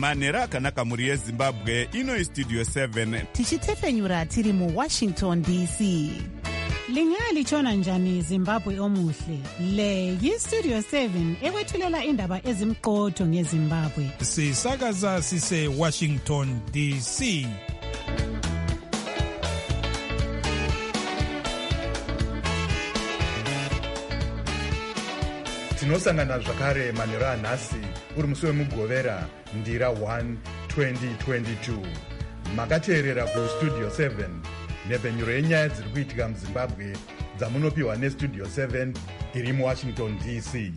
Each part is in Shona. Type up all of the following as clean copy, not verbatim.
manhero akanaka mhuri yezimbabwe. Ino istudio 7 tichitefenyura tiri muWashington DC. Lingalitshona njani Zimbabwe omuhle? Le yistudio 7 ekwethulela indaba ezimqotho ngeZimbabwe. Sisakaza sise Washington DC. Tinosangana zvakare manhero anhasi uri musi wemugovera ndira 1 2022. Makateerera kustudio 7 nhepfenyuro yenyaya dziri kuitika muZimbabwe dzamunopiwa nestudio 7 iri muWashington DC.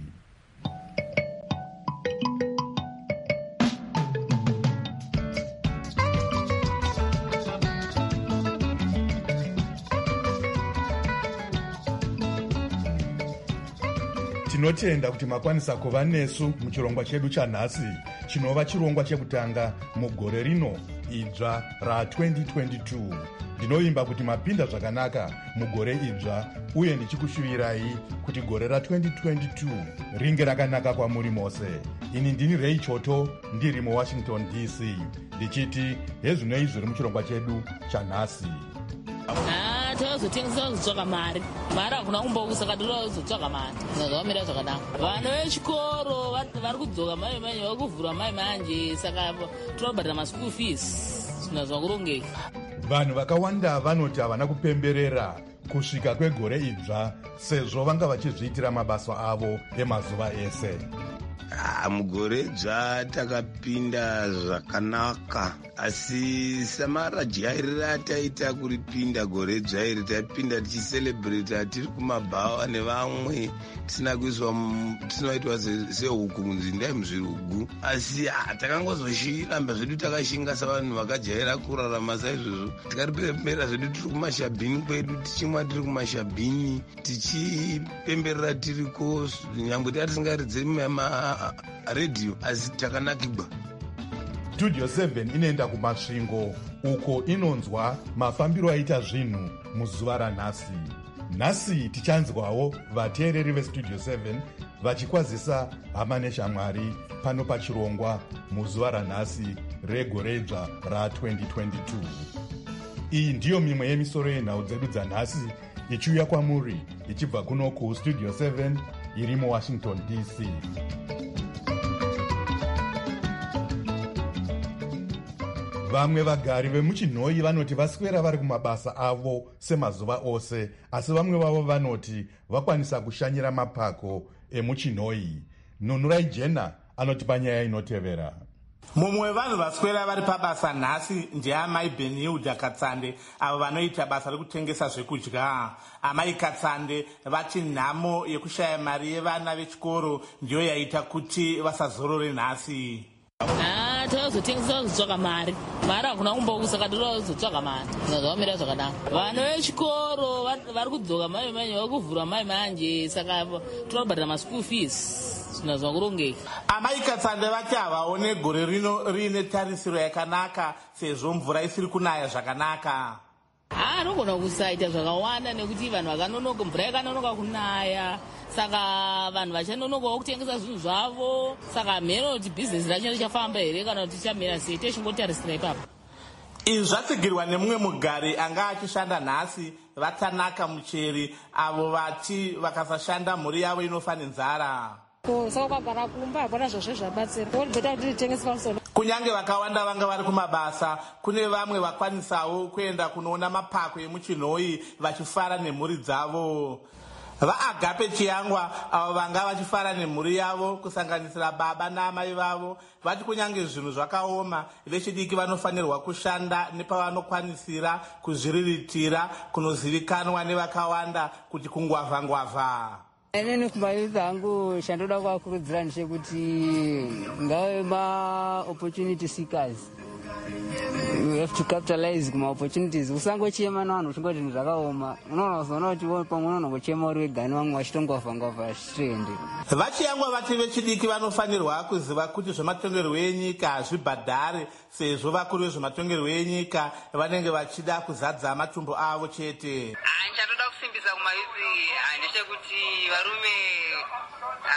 Tinotenda kuti makwanisa kuva nesu muchirongwa chedu chanhasi, chinova chirongwa chekutanga mugore rino idzva ra2022. Ndinoimba kuti mapinda zvakanaka mugore idzva, uye ndichikushuvirai kuti gore ra2022 ringe rakanaka kwamuri mose. Ini ndini Ray Choto ndiri muWashington DC, ndichiti hezvino izviri muchirongwa chedu chanhasi. Tozotengesa kuzotsvaka mari hakuna kumbousa kadira kuzotsvaka mari zvazvamira zvakanaka. Vana vechikoro vari kudzoka mai manje vari kuvhura mai manje, saka tinobhadhira maschool fees zvinazva kurongeka. Vanhu vakawanda vanoti havana kupemberera kusvika kwegore idzva sezvo vanga vachizviitira mabasa avo emazuva ese. Mugore idzva takapinda zvakanaka, asi samarajairira taita kuripinda gore idzva iri tapinda tichicelebrata tiri kumabhawa nevamwe tisina kuitwa sehuku kunzi ndai muzvirugu, asi takangozoshiramba zvedu takashinga savanhu vakajaira kurarama saizvozvo. Tikaripemberera zvedu tiri kumashabhini kwedu, tichimwa tiri kumashabhini, tichipemberera tiriko nyangwe tatisingaridze radio, asi takanakigwa. Studio 7 inoenda kumasvingo uko inonzwa mafambiro aita zvinhu muzuva ranhasi. Nhasi tichanzwawo vateereri vestudio 7 vachikwazisa hama neshamwari pano pachirongwa muzuva ranhasi regore idzva ra2022. Iyi ndiyo mimwe yemisoro yenhau dzedu dzanhasi ichiuya kwamuri ichibva kuno kustudio 7 iri muWashington DC. Vamwe vagari vemuchinhoi vanoti vaswera vari kumabasa avo semazuva ose, asi vamwe vavo vanoti vakwanisa kushanyira mapako emuchinhoi. Nunurai Jena anoti panyaya inotevera. Mumwe wevanhu vaswera vari pabasa nhasi ndeamai Benilda Katsande, avo vanoita basa rekutengesa zvekudya. Amai Katsande vati nhamo yekushaya mari yevana vechikoro ndiyo yaita kuti vasazorore nhasi. Tozotengesa kuzotsvaka mari hakuna kumbousa kadira kuzotsvaka mari zvazvamira zvakanaka. Vana vechikoro vari kudzoka mai manje vari kuvhura mai manje, saka tinobhadhira maschool fees zvinazva kurongeka. Amai Katsande vati havaone gore rino riine tarisiro yakanaka sezvo mvura isiri kunaya zvakanaka. Anogona kusaita zvakawanda nekuti vanhu vakanonoka, mvura yakanonoka kunaya, saka vanhu vachanonokawo kutengesa zvinhu zvavo. Saka mhero kuti bhizinesi racho richafamba here kana kuti tichamira sei, techingotarisira ipapo. Izvi zvatsigirwa nemumwe mugari anga achishanda nhasi vatanaka Mucheri, avo vati vakasashanda mhuri yavo inofa nenzara. Kunyange vakawanda vanga vari kumabasa, kune vamwe vakwanisawo kuenda kunoona mapako emuchinhoi vachifara nemhuri dzavo. VaAgape Chiyangwa, avo vanga vachifara nemhuri yavo kusanganisira baba naamai vavo, vati kunyange zvinhu zvakaoma, vechidiki vanofanirwa kushanda nepavanokwanisira kuzviriritira kunozivikanwa nevakawanda kuti kungwavha-ngwavha. Inini kumayuth angu chandoda kuvakurudzira ndechekuti ngave ma-opportunity seekers. You have to capitalize kuma opportunities. Usangochema navanhu uchingoti zvinhu zvakaoma. Unozoona kuti pamwe unongochema uri wega nevamwe vachitongwavha-ngwavha zvichitoende. Vachiyangwa vati vechidiki vanofanirwa kuziva kuti zvematongerwo enyika hazvibhadhare, sezvo vakuru vezvematongerwo enyika vanenge vachida kuzadza matumbu avo chete. Chandoda kusimbisa kumayuthi ndechekuti varume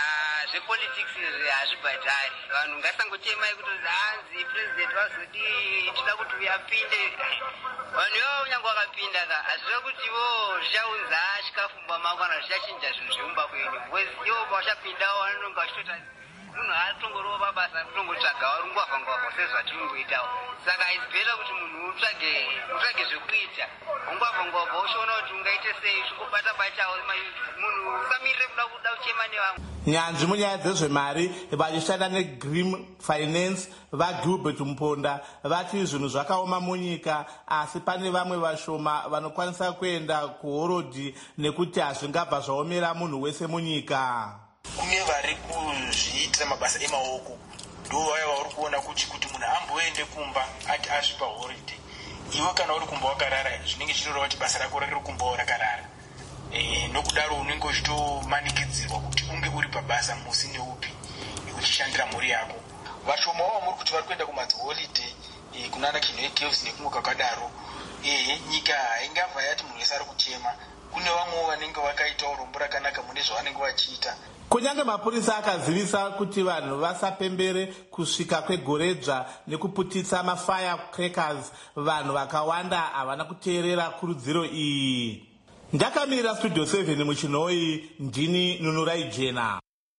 zvepolitics izvi hazvibhadhari. Vanhu ngasangochemai kuti hanzi president vazodi tida kuti uyapinde. Vanhu ivavo nyange vakapinda ka hazviva kuti ivo zvichaunza chikafu mumba mako kana zvichachinja zvinhu zvemumba kwenyu. Ivo pavachapindawo vanonge vachitota munhu haatongoriwo pabasa kutongotsvagawo rungwavha sezvatinongoitawo. Saka haizibheta kuti munhu utsvage zvekuita ungwavha uchiona kuti ungaite sei uchingobata-batawo munhu usamirire kuda kuchema nevamwe. Nyanzvi munyaya dzezvemari vachishanda neGrim Finance vaGilbert Muponda vati zvinhu zvakaoma munyika, asi pane vamwe vashoma vanokwanisa kuenda kuhorodhi nekuti hazvingabva zvaomera munhu wese munyika. Kune vari kuzviitira mabasa emaoko ndo vaya vauri kuona kuti munhu amboende kumba ati asvipa holiday. Iwe kana uri kumba wakarara zvinenge zvinoreva kuti basa rako riri kumbawo rakarara. Nokudaro unenge uchitomanikidzirwa kuti unge uri pabasa musi neupi uchishandira mhuri yako. Vashoma wavo muri kuti vari kuenda kumadziholiday kunana Kenway Caves nekumwe kwakadaro. Nyika haingabva yati munhu wese ari kuchema. Kune vamwewo vanenge vakaita urombo rakanaka mune zvavanenge vachiita. Kunyange mapurisa akazivisa kuti vanhu vasapembere kusvika kwegoredzva nekuputitsa mafire crackers, vanhu vakawanda havana kuteerera kurudziro iyi. Ndakamirira Studio 7 muchinoi, ndini Nunurai Jena.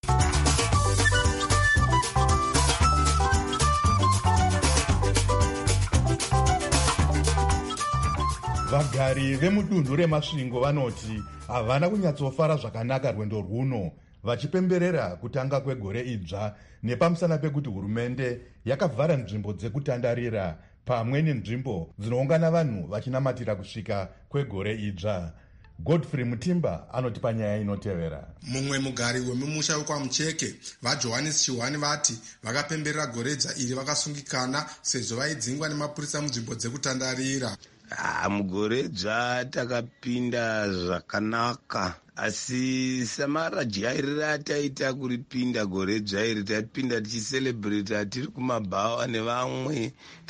Vagari vemudunhu remasvingo vanoti havana kunyatsofara zvakanaka rwendo rwuno, vachipemberera kutanga kwegore idzva nepamusana pekuti hurumende yakavhara nzvimbo dzekutandarira pamwe nenzvimbo dzinoungana vanhu vachinamatira kusvika kwegore idzva. Godfrey Mutimba anoti panyaya inotevera. Mumwe mugari wemumusha wekwaMucheke vaJohannes Chihwani vati vakapemberera goredza iri vakasungikana sezvo vaidzingwa nemapurisa munzvimbo dzekutandarira. Mugoredza takapinda zvakanaka, asi samarajairira ataita kuripinda goredza iri tapinda tichicelebrata tiri kumabhawa nevamwe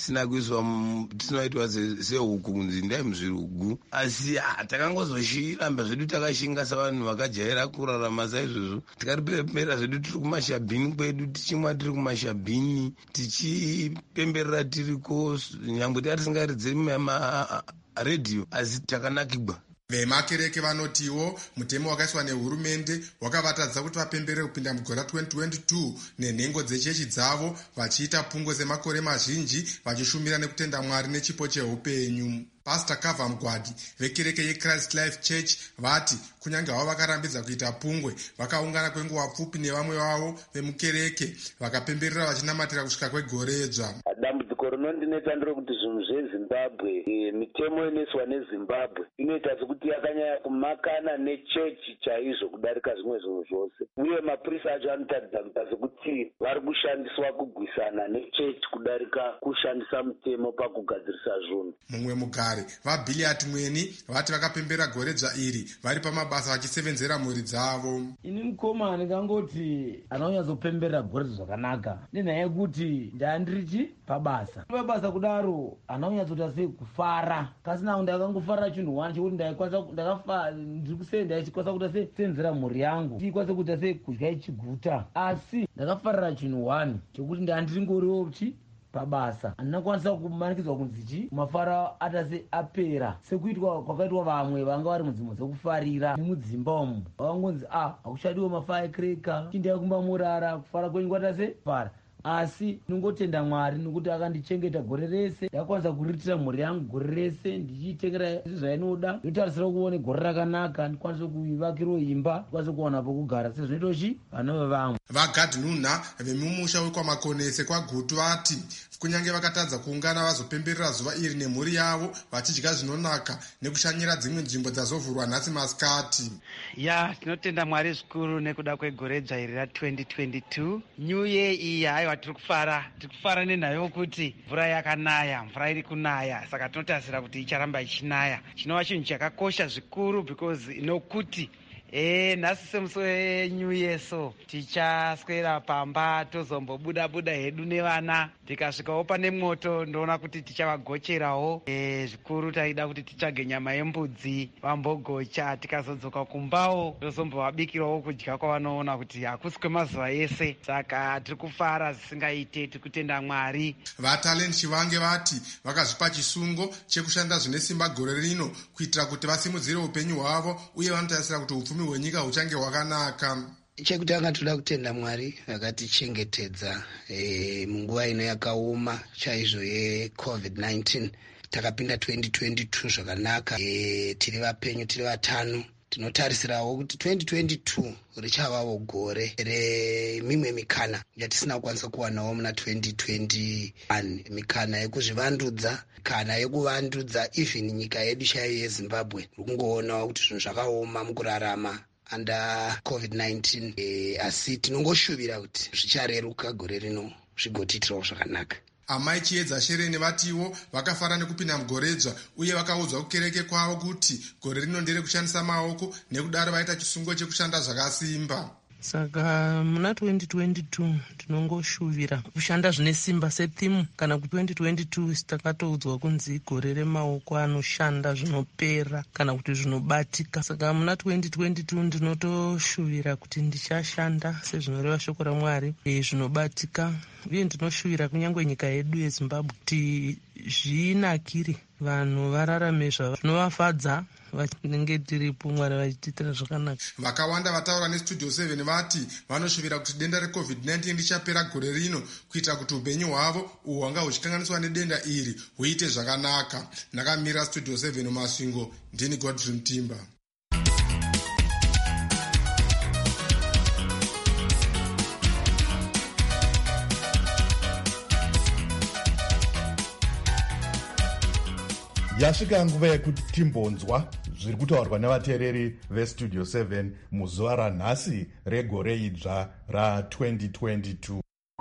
tisinoitwa sehuku kunzi ndai muzvirugu, asi takangozoshiramba zvedu takashinga savanhu vakajaira kurarama saizvozvo. Tikaripemberera zvedu tiri kumashabhini kwedu, tichimwa tiri kumashabhini, tichipemberera tiriko nyangwe tatisingaridze maredhiyo, asi takanakigwa. Vemakereke vanotiwo mutemo wakaiswa nehurumende wakavatadza kuti vapemberere kupinda mugore 2022 nenhengo dzechechi dzavo vachiita pungwe dzemakore mazhinji vachishumira nekutenda Mwari nechipo cheupenyu. Pastor Kava Mgwadi vekereke yeChrist Life Church vati kunyange havo vakarambidza kuita pungwe, vakaungana kwenguva pfupi nevamwe vavo vemukereke vakapemberera vachinamatira kusvika kwegoredzva. Dambudziko rinondinetsa nderekuti zvinhu zveZimbabwe, mitemo inoiswa neZimbabwe inoita sekuti yakanyanya kumakana nechechi chaizvo kudarika zvimwe zvinhu zvose, uye mapurisa acho anotaridza sekuti vari kushandiswa kugwisana nechechi kudarika kushandisa mutemo pakugadzirisa zvinhu. Mumwe mugari vaBhiliat Mweni vati vakapemberera goredza iri vari pamabasa vachisevenzera mhuri dzavo. Ini mukoma ndingangoti anonyadzopemberera goredza zvakanaka nenyaya yekuti ndandirichi pabasa kudaro anonyadzota sei kufara kasina ndakangofarira chinhu wani chekuti ndikwanisa kuita sei senzera mhuri yangu, tikwanisa kuita sei kudya ichiguta, asi ndakafarira chinhu wani chekuti ndandiringoriwo pabasa handina kwanisa kumanikidzwa kunzi mafara atase apera sekuitwa kwakaitwa vamwe vanga vari mudzimbo dzekufarira nemudzimba umu vakangonzi hakuchadiwo mafaya kreka chindai kumba murara kufara kwenyu kwatase fara, asi ndingotenda Mwari nekuti akandichengeta gore rese, ndakwanisa kuriritira mhuri yangu gore rese ndichiitengera izvi zvainoda, ndinotarisira kuone gore rakanaka, ndikwanise kuivakirawo imba, ndikwanise kuwana pokugara sezvinoitochi vana vevamwe. VaGadhnuna vemumusha wekwamakonese kwaGutu vati kunyange vakatadza kuungana vazopemberera zuva iri nemhuri yavo vachidya zvinonaka nekushanyira dzimwe nzvimbo dzazovhurwa nhasi masikati. Tinotenda Mwari zvikuru nekuda kwegoredzva iri ra2022 new year iyi. Haiwa, tiri kufara nenhau yokuti mvura yakanaya, mvura iri kunaya, saka tinotarisira kuti icharamba ichinaya, chinova chinhu chakakosha zvikuru because nokuti nhasi semusi wenyu yeso tichaswera pamba tozombobuda hedu nevana, tikasvikawo pane mwoto ndoona kuti tichavagocherawo. Zvikuru taida kuti titsvage nyama yembudzi vambogocha, tikazodzoka kumbawo tozombovabikirawo kudya kwavanoona kuti hakusi kwemazuva ese. Saka tiri kufara zvisingaite, tiri kutenda Mwari. Vatalent Chivange vati vakazvipa chisungo chekushanda zvine simba gore rino kuitira kuti vasimudzire upenyu hwavo uye vanotarisira kuti upfumi hwenyika huchange hwakanaka. Chekutanga toda kutenda Mwari akatichengetedza munguva ino yakaoma chaizvo yeCovid-19. Takapinda 2022 zvakanaka, tiri vapenyu, tiri vatano. Tinotarisirawo kuti 2022 richavawo gore remimwe mikana yatisina kukwanisa kuwanawo muna 2021, mikana yekuzvivandudza, mikana yekuvandudza even nyika yedu chaiyo yeZimbabwe. Kungoonawo kuti zvinhu zvakaoma mukurarama under COVID-19, asi tinongoshuvira kuti zvichareruka gore rino zvigotiitirawo zvakanaka. Amai Chiedza Shereni vatiwo vakafara nekupinda mugoredzva uye vakaudzwa kukereke kwavo kuti gore rino ndere kushandisa maoko, nekudaro vaita chisungo chekushanda zvakasimba. Saka muna 2022 tinongoshuvira kushanda zvine simba sethimu, kana kuti 2022 takatoudzwa kunzi gore remaoko anoshanda zvinopera kana kuti zvinobatika. Saka muna 2022 ndinotoshuvira kuti ndichashanda sezvinoreva shoko raMwari zvinobatika, uye ndinoshuvira kunyange nyika yedu yeZimbabwe kuti zvinakire vanhu vararame zvinovafadza vanenge tiripo, Mwari vachitiitira zvakanaka. Vakawanda vataura neStudio 7 vati vanoshuvira kuti denda reCovid-19 richapera gore rino kuitira kuti upenyu hwavo uhwo hwanga huchikanganiswa nedenda iri huite zvakanaka. Ndakamira Studio 7 Masvingo, ndini Godfrey Mutimba. Yasvika nguva yekuti timbonzwa zviri kutaurwa nevateereri veStudio 7 muzuva ranhasi regore idzva ra2022.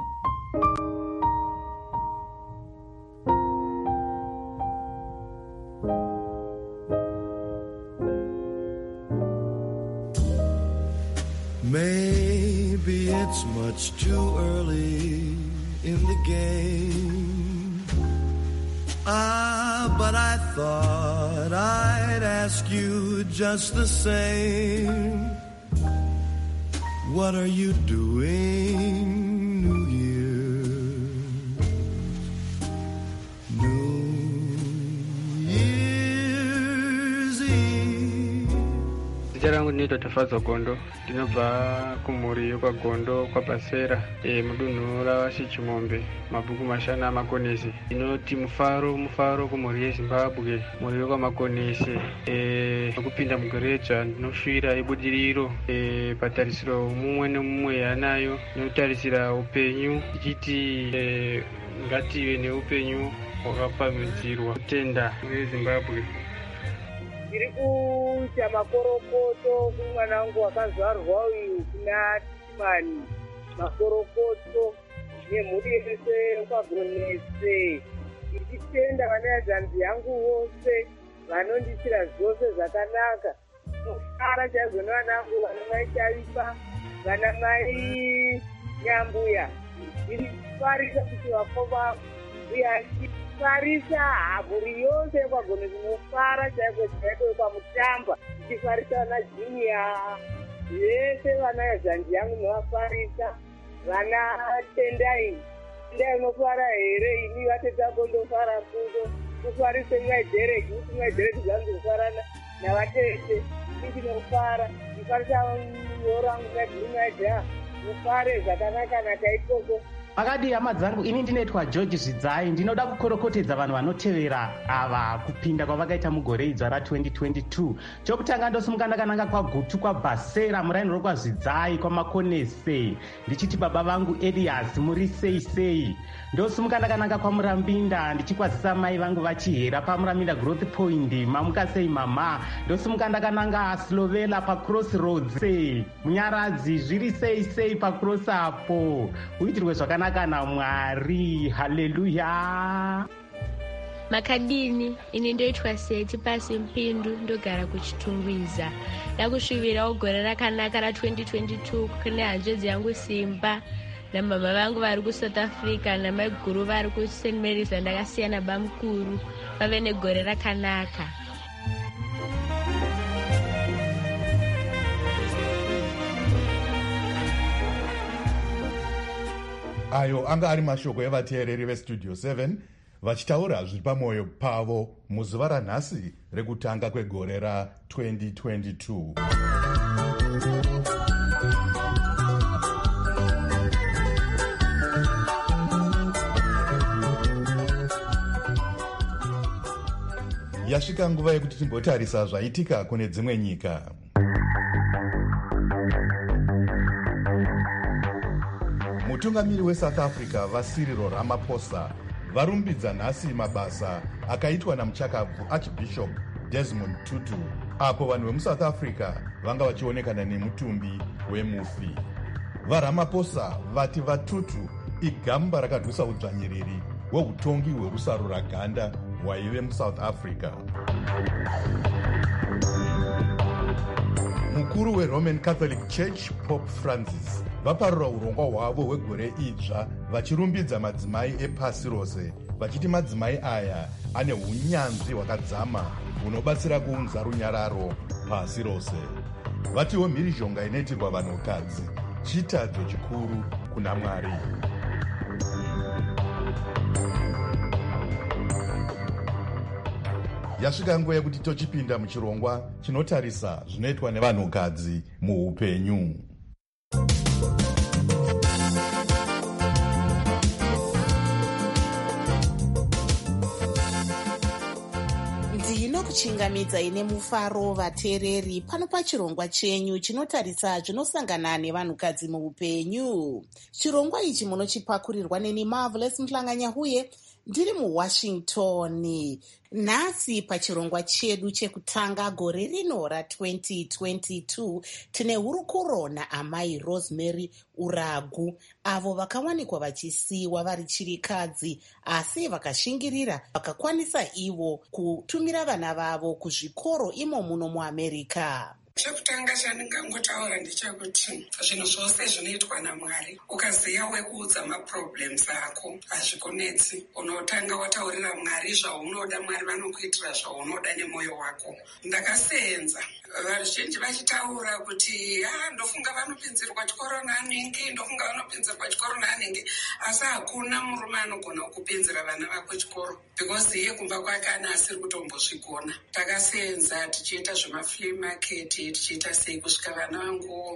Maybe it's much too early in the game, but I thought I'd ask you just the same. What are you doing, New Year's Eve? Zita rangu ndinoitwa Tafadza Gondo, ndinobva kumhuri yekwaGondo kwaBasera, mudunhu raVashichimombe, mabhuku mashana amakonesi. Ndinoti mufaro kumhuri yeZimbabwe, mhuri yekwamakonesi. Nokupinda mugoredzva ndinoshuvira ibudiriro patarisiro mumwe nemumwe yanayo, notarisira upenyu tichiti ngative neupenyu hwakapamhidzirwa. Kutenda veZimbabwe. Ndiri kuita makorokoto kumwana wangu wakazvarwa uyu kuna Tichimani, makorokoto nemhuri yese kwaGonese, ichitenda vana yazanzi yangu vose vanonditira zvose zvakanaka. Nofara chaizvo nevana vangu vana mai Chavipa, vana mai Nyambuya. Ndiri kufarisa kuti vafoma uye achifarisa habhuri yose yekwaGonese, nofara chaiko chaiko kwamutamba, ichifarisa vana Juniya vese vana yazanzi yangu novafarisa. Vana Tendai unofara here? Ini vateta kundofara kudo kufarise mwaidhereki, kuti mwaidhereki zangu kufarana navatete. Ini ndinofara kufarisa yorangu naDhumaja, mufare zvakanaka nakaikoko. Makadi hama dzangu, ini ndinoitwa George Zvidzai, ndinoda kukorokotedza vanhu vanotevera ava kupinda kwavakaita mugore idzva ra2022. Chokutanga ndosimuka ndakananga kwaGutu kwaBasera muraini rokwaZvidzai kwamakonese, ndichiti baba vangu Elias muri sei. Ndosimuka ndakananga kwaMurambinda ndichikwazisa mai vangu vachihera paMurambinda Growth Point, mamuka sei mama. Ndosimuka ndakananga Slovela paCrossroads, Munyaradzi zviri sei paCross apo. Uitirwe zvakanaka naMwari. Haleluya. makadini ini ndoitwa Seti Pasi Mpindu ndogara kuChitungwiza. Ndakusvibirawo gore rakanaka ra2022 kune hanzvadzi yangu Simba namama vangu vari kuSouth Africa namai guru vari kuSt Mary's vandakasiyana bamukuru vave negore rakanaka. Ayo anga ari mashoko evateereri vestudio 7 vachitaura zviri pamwoyo pavo muzuva ranhasi rekutanga kwegore ra2022. Yasvika nguva yekuti timbotarisa zvaitika kune dzimwe nyika. Mutungamiri weSouth Africa vaCyril Ramaphosa varumbidza nhasi mabasa akaitwa namuchakabvu Archbishop Desmond Tutu, apo vanhu vemuSouth Africa vanga vachionekana nemutumbi wemufi. VaRamaphosa vati vaTutu igamba rakadhusa udzvanyiriri hweutongi hwerusaruraganda hwaive muSouth Africa. Mukuru weRoman Catholic Church Pope Francis vaparura urongwa hwavo hwegore idzva vachirumbidza madzimai epasi rose vachiti madzimai aya ane unyanzvi hwakadzama hunobatsira kuunza runyararo pasi rose. Vatiwo mhirizhonga inoitirwa vanhukadzi chitadzo chikuru kuna Mwari. Yasvika nguva yekuti tochipinda muchirongwa chinotarisa zvinoitwa nevanhukadzi muupenyu. Ndinokuchingamidza ine mufaro vateereri pano pachirongwa chenyu chinotarisa zvinosangana nevanhukadzi muupenyu. Chirongwa ichi munochipakurirwa neni Marvelous Mhlanganyahuye ndiri muWashington. Nhasi pachirongwa chedu chekutanga gore rino ra2022 tine hurukuro naamai Rosemary Uragu, avo vakawanikwa vachisiyiwa vari chirikadzi asi vakashingirira vakakwanisa ivo kutumira vana vavo kuzvikoro imo muno muAmerica. Chekutanga chandingangotaura ndechekuti zvinhu zvose zvinoitwa naMwari ukaziya wekuudza maproblems ako hazvikunetsi. Unotanga wataurira Mwari zvaunoda, Mwari vanokuitira zvaunoda nemwoyo wako. Ndakasenza vazhinji vachitaura kuti ndofunga vanopinzirwa chikoro naanenge, ndofunga vanopinzirwa chikoro naanenge, asi hakuna murume anogona kupinzira vana vako chikoro because iye kumba kwake asiri kutombozvigona. Takasenza tichiita zvemaflea market, tichiita sei kusvika vana vangu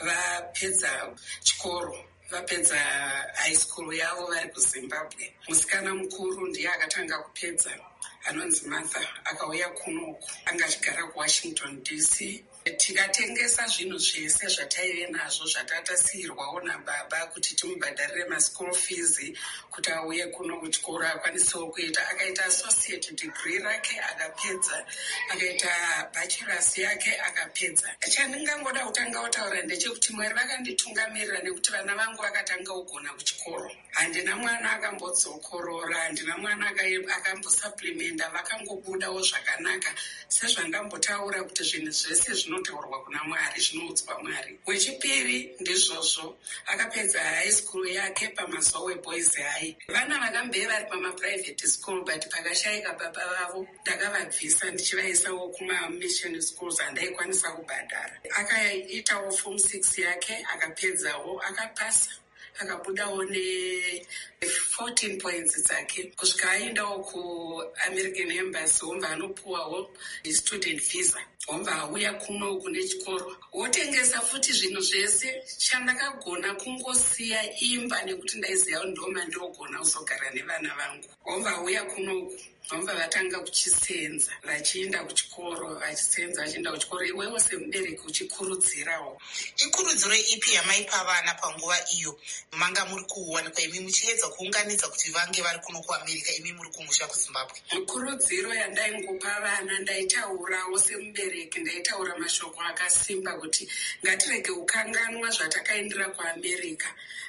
vapedza chikoro, vapedza high school yavo vari kuZimbabwe. Musikana mukuru ndiye akatanga kupedza, anonzi Martha, akauya kunoku, anga achigara kuWashington DC. Tikatengesa zvinhu zvese zvataive nazvo zvatatasiyirwawo nababa kuti timubhadharire maschool fees kuti auye kuno kuchikoro akwanisewo kuita. Akaita associate degree rake akapedza, akaita bachelors yake akapedza. Chandingangoda kutanga kutaura ndechekuti Mwari vakanditungamirira nekuti vana vangu vakatanga kugona kuchikoro. Handina mwana akambodzokorora, handina mwana akambosupplementa, vakangobudawo zvakanaka. Sezvangambotaura kuti zvinhu zvese zvinotaurwa kuna Mwari, zvinoudzwa Mwari. Wechipiri ndizvozvo, akapedza high school yake paMazowe Boys High. Vana vakambe vari pamaprivate school but pakashayika baba vavo ndakavabvisa ndichivaisawo kuma-mission schools andaikwanisa kubhadhara. Akaitawo form 6 yake akapedzawo, akapasa, akabudawo ne14 points dzake kusvika aendawo kuAmerican Embassy, womva anopuwawo student visa, womva auya kuno kune chikoro. Wotengesa futi zvinhu zvese. Chandakagona kungosiya imba nekuti ndaiziva kuti ndoma ndogona kuzogara nevana vangu. Womva auya kunoku, womva vatanga kuchisenza, vachienda kuchikoro, vachisenza vachienda kuchikoro. Iwewo semubereki uchikurudzirawo. Ikurudziro ipi yamaipa vana panguva iyo manga muri kuwanikwa imi muchiedza kuunganidza kuti vange vari kuno kuAmerica, imi muri kumusha kuZimbabwe? Kurudziro yandaingopa vana, ndaitaurawo semubereki, ndaitaura mashoko akasimba kuti ngatirege kukanganwa zvatakaendera kuAmerica.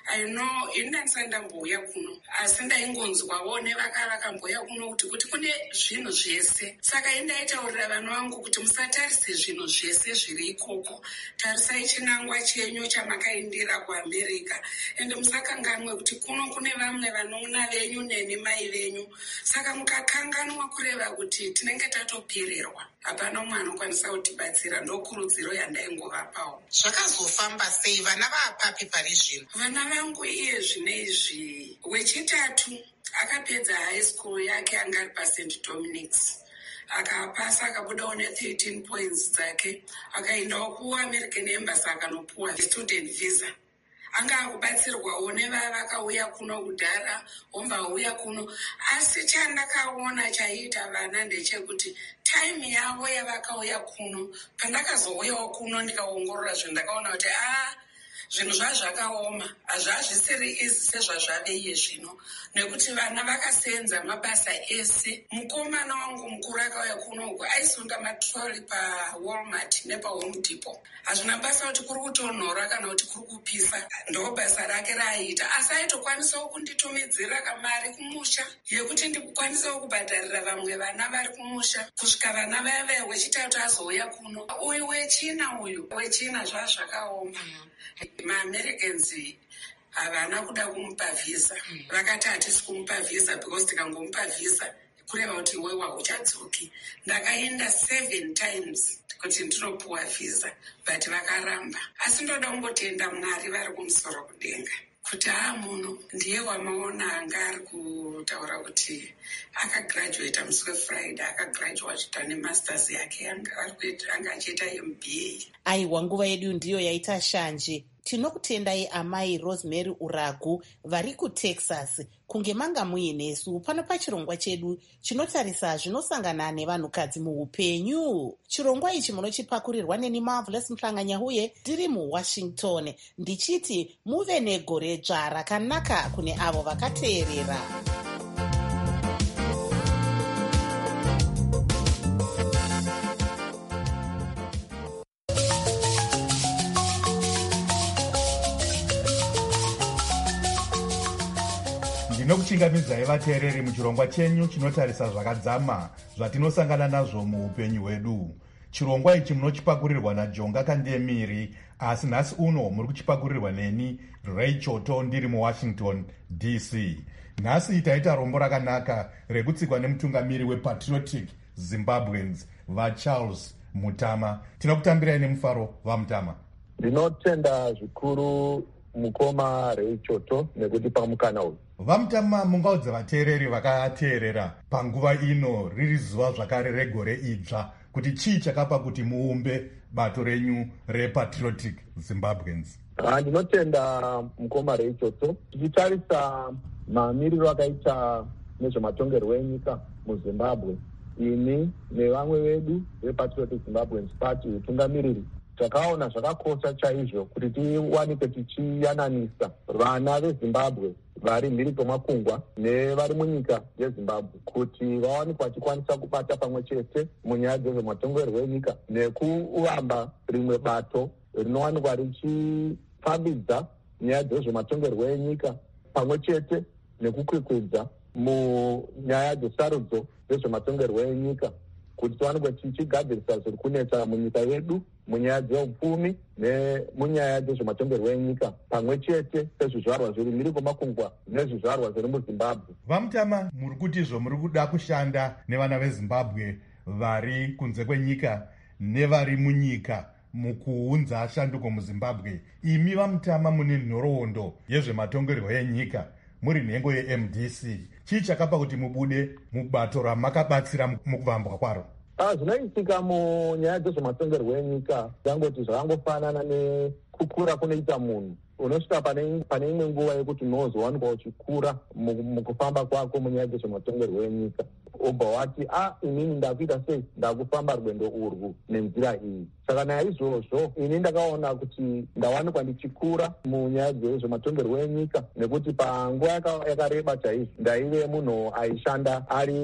ini ndandisati ndambouya kuno asi ndaingonzwawo nevakamboya kuno kuti kune zvinhu zvese. Saka indaitaurira vana vangu kuti musatarise zvinhu zvese zviri ikoko, tarisai chinangwa chenyu chamakaindira kuamerica, ende musakanganwe kuti kuno kune vamwe vanona venyu neni mai venyu. Saka mukakanganwa kureva kuti tinenge tatopererwa, hapana mwana anokwanisa kutibatsira. Ndokurudziro yandaingovapawo. Zvakazofamba sei? Vana vaapapi pari zvino? Vana vangu iye zvinezvi wechitatu akapedza high school yake anga ari paSt Dominic's, akapasa akabudawo ne13 points dzake, akaendawo kuAmerican Embassy akanopuwa student visa. Anga akubatsirwawo nevakauya kuno kudhara ombauya kuno, asi chandakaona chaiita vana ndechekuti time yavo yavakauya kuno, pandakazouyawo kuno ndikaongorora zvinhu ndakaona kuti zvinhu zvazvakaoma, hazvisiri izi sezvazvave iye zvino, nekuti vana vakasenza mabasa ese. Mukomana wangu mukuru akauya kuno uku aisunda matroli paWalmart nepaHome Depot. Hazvina basa kuti kuri kutonhora kana kuti kuri kupisa, ndo basa rake raaiita. Asi aitokwanisawo kunditumidzira kamari kumusha yekuti ndikwanisawo kubhadharira vamwe vana vari kumusha, kusvika vana vaya wechitatu azouya kuno. Uyu wechina zvazvakaoma. MaAmericans havana kuda kumupa visa. Vakati hatisi kumupa visa because tikangomupa visa kureva kuti iwewe hauchadzoki. Ndakaenda 7 times kuti ndinopuwa visa, but vakaramba. Asi ndoda kungotenda Mwari vari kumusoro kudenga kuti muno ndiye wamaona anga ari kutaura kuti akagraduata musi weFriday, akagraduata achiita nemasters yake, anga achiita MBA. Aiwa, nguva yedu ndiyo yaita shanje. Tinokutendai amai Rosemary Uragu vari kuTexas kunge manga muinesu pano pachirongwa chedu chinotarisa zvinosangana nevanhukadzi muupenyu. Chirongwa ichi munochipakurirwa neni Marvelous Mhlanga-Nyahuye ndiri muWashington, ndichiti muve negore dzva rakanaka kune avo vakateerera. Ndinokuchingamidzai vateereri muchirongwa chenyu chinotarisa zvakadzama zvatinosangana nazvo muupenyu hwedu. Chirongwa ichi munochipakurirwa naJonga Kandemiri, asi nhasi uno muri kuchipakurirwa neni Ray Choto ndiri muWashington DC. Nhasi taita rombo rakanaka rekutsikwa nemutungamiri wePatriotic Zimbabweans vaCharles Mutama. Tinokutambirai nemufaro vaMutama. Ndinotenda zvikuru mukoma Ray Choto nekuti pamukana uyu. VaMutama, mungaudza vateereri vakateerera panguva ino riri zuva zvakare regore idzva kuti chii chakapa kuti muumbe bato renyu rePatriotic Zimbabweans? Ndinotenda mukoma Ray Choto. Tichitarisa mamiriro akaita nezvematongerwo enyika muZimbabwe, ini nevamwe vedu vePatriotic Zimbabweans Party utungamiriri takaona zvakakosha chaizvo kuti tiwanikwe tichiyananisa vana veZimbabwe vari mhiri kwemakungwa nevari munyika yeZimbabwe kuti vawanikwa vachikwanisa kubata pamwe chete munyaya dzezvematongerwo enyika nekuvamba rimwe bato rinowanikwa richifambidza nyaya dzezvematongerwo enyika pamwe chete nekukwikwidza munyaya dzesarudzo dzezvematongerwo enyika kuti tiwanikwe tichigadzirisa zviri kunetsa munyika yedu munyaya dzeupfumi nemunyaya dzezvematongerwo enyika pamwe chete sezvizvarwa zviri mhiri kwemakungwa nezvizvarwa zviri muZimbabwe. VaMutama, muri kuti izvo muri kuda kushanda nevana veZimbabwe vari kunze kwenyika nevari munyika mukuunza shanduko muZimbabwe. Imi VaMutama mune nhoroondo yezvematongerwo enyika, muri nhengo yeMDC. Chii chakapa kuti mubude mubato ramakabatsira mukuvambwa kwaro? Zvinoitika munyaya dzezvematongerwo enyika dzangoti zvakangofanana nekukura kunoita munhu. Unosvika pane imwe nguva yekuti unozowanikwa uchikura mukufamba kwako munyaya dzezvematongerwo enyika, obva wati inini ndakuita sei, ndakufamba rwendo urwu nenzira iyi. Saka naizvozvo ini ndakaona kuti ndawanikwa ndichikura munyaya dzezvematongerwo enyika, nekuti panguva yakareba chaizvo ndaive munhu aishanda ari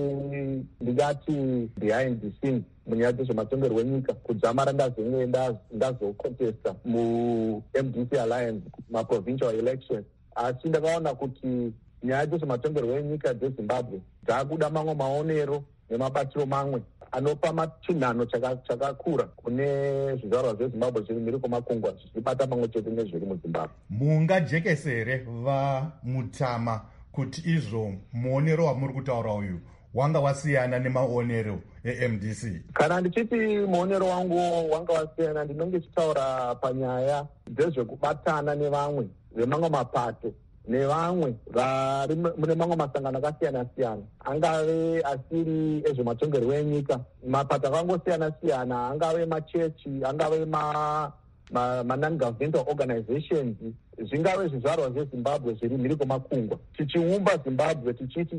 ndingati behind the scenes munyaya dzezvematongerwo enyika kudzamara ndazenge ndazokotesta muMDC Alliance maprovincial elections asi ndakaona kuti nyaya dzezvematongerwo enyika dzezimbabwe dzaakuda mamwe maonero nemabatiro mamwe anopa chinhano chakakura kune zvizvarwa zvezimbabwe zviri mhiri kwemakungwa zvichibata pamwe chete nezviri muzimbabwe. Mungajekesere vaMutama kuti izvo muonero wamuri kutaura uyu wanga wasiyana nemaonero eMDC? Kana ndichiti muonero wangu wanga wasiyana, ndinonge chitaura panyaya dzezvekubatana nevamwe vemamwe mapato nevamwe vari mune mamwe masangano akasiyana-siyana, angave asiri ezvematongerwo enyika. Mapato akangosiyana-siyana, angave machechi, angave non-governmental organizations, zvingave zvizvarwa zvezimbabwe zviri mhiri kwemakungwa, tichiumba zimbabwe tichiti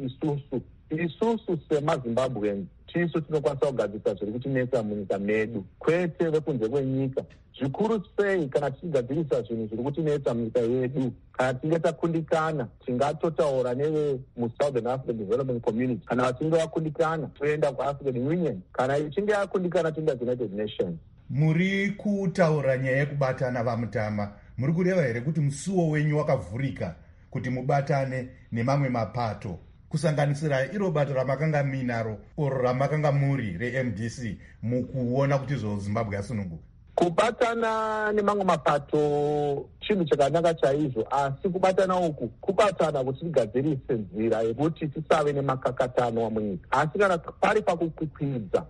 isusu semazimbabweans tisu tinokwanisa kugadzirisa zviri kutinetsa munyika medu, kwete vekunze kwenyika. Zvikuru sei kana tichigadzirisa zvinhu zviri kutinetsa munyika yedu. Kana tinge takundikana tingatotaura nevemuSouthern African Development Community, kana vachinge vakundikana toenda kuAfrican Union, kana ichinge yakundikana toenda kuUnited Nations. Muri kutaura nyaya yekubatana vaMutama, muri kureva here kuti musuwo wenyu wakavhurika kuti mubatane nemamwe mapato, kusanganisira iro bato ramakanga minaro oro ramakanga muri reMDC, mukuona kuti Zimbabwe yasununguka? Kubatana nemamwe mapato chinhu chakanaka chaizvo, asi kubatana uku kubatana kuti tigadzirise nzira yekuti tisave nemakakatano munyika. Asi kana pari pakukwikwidza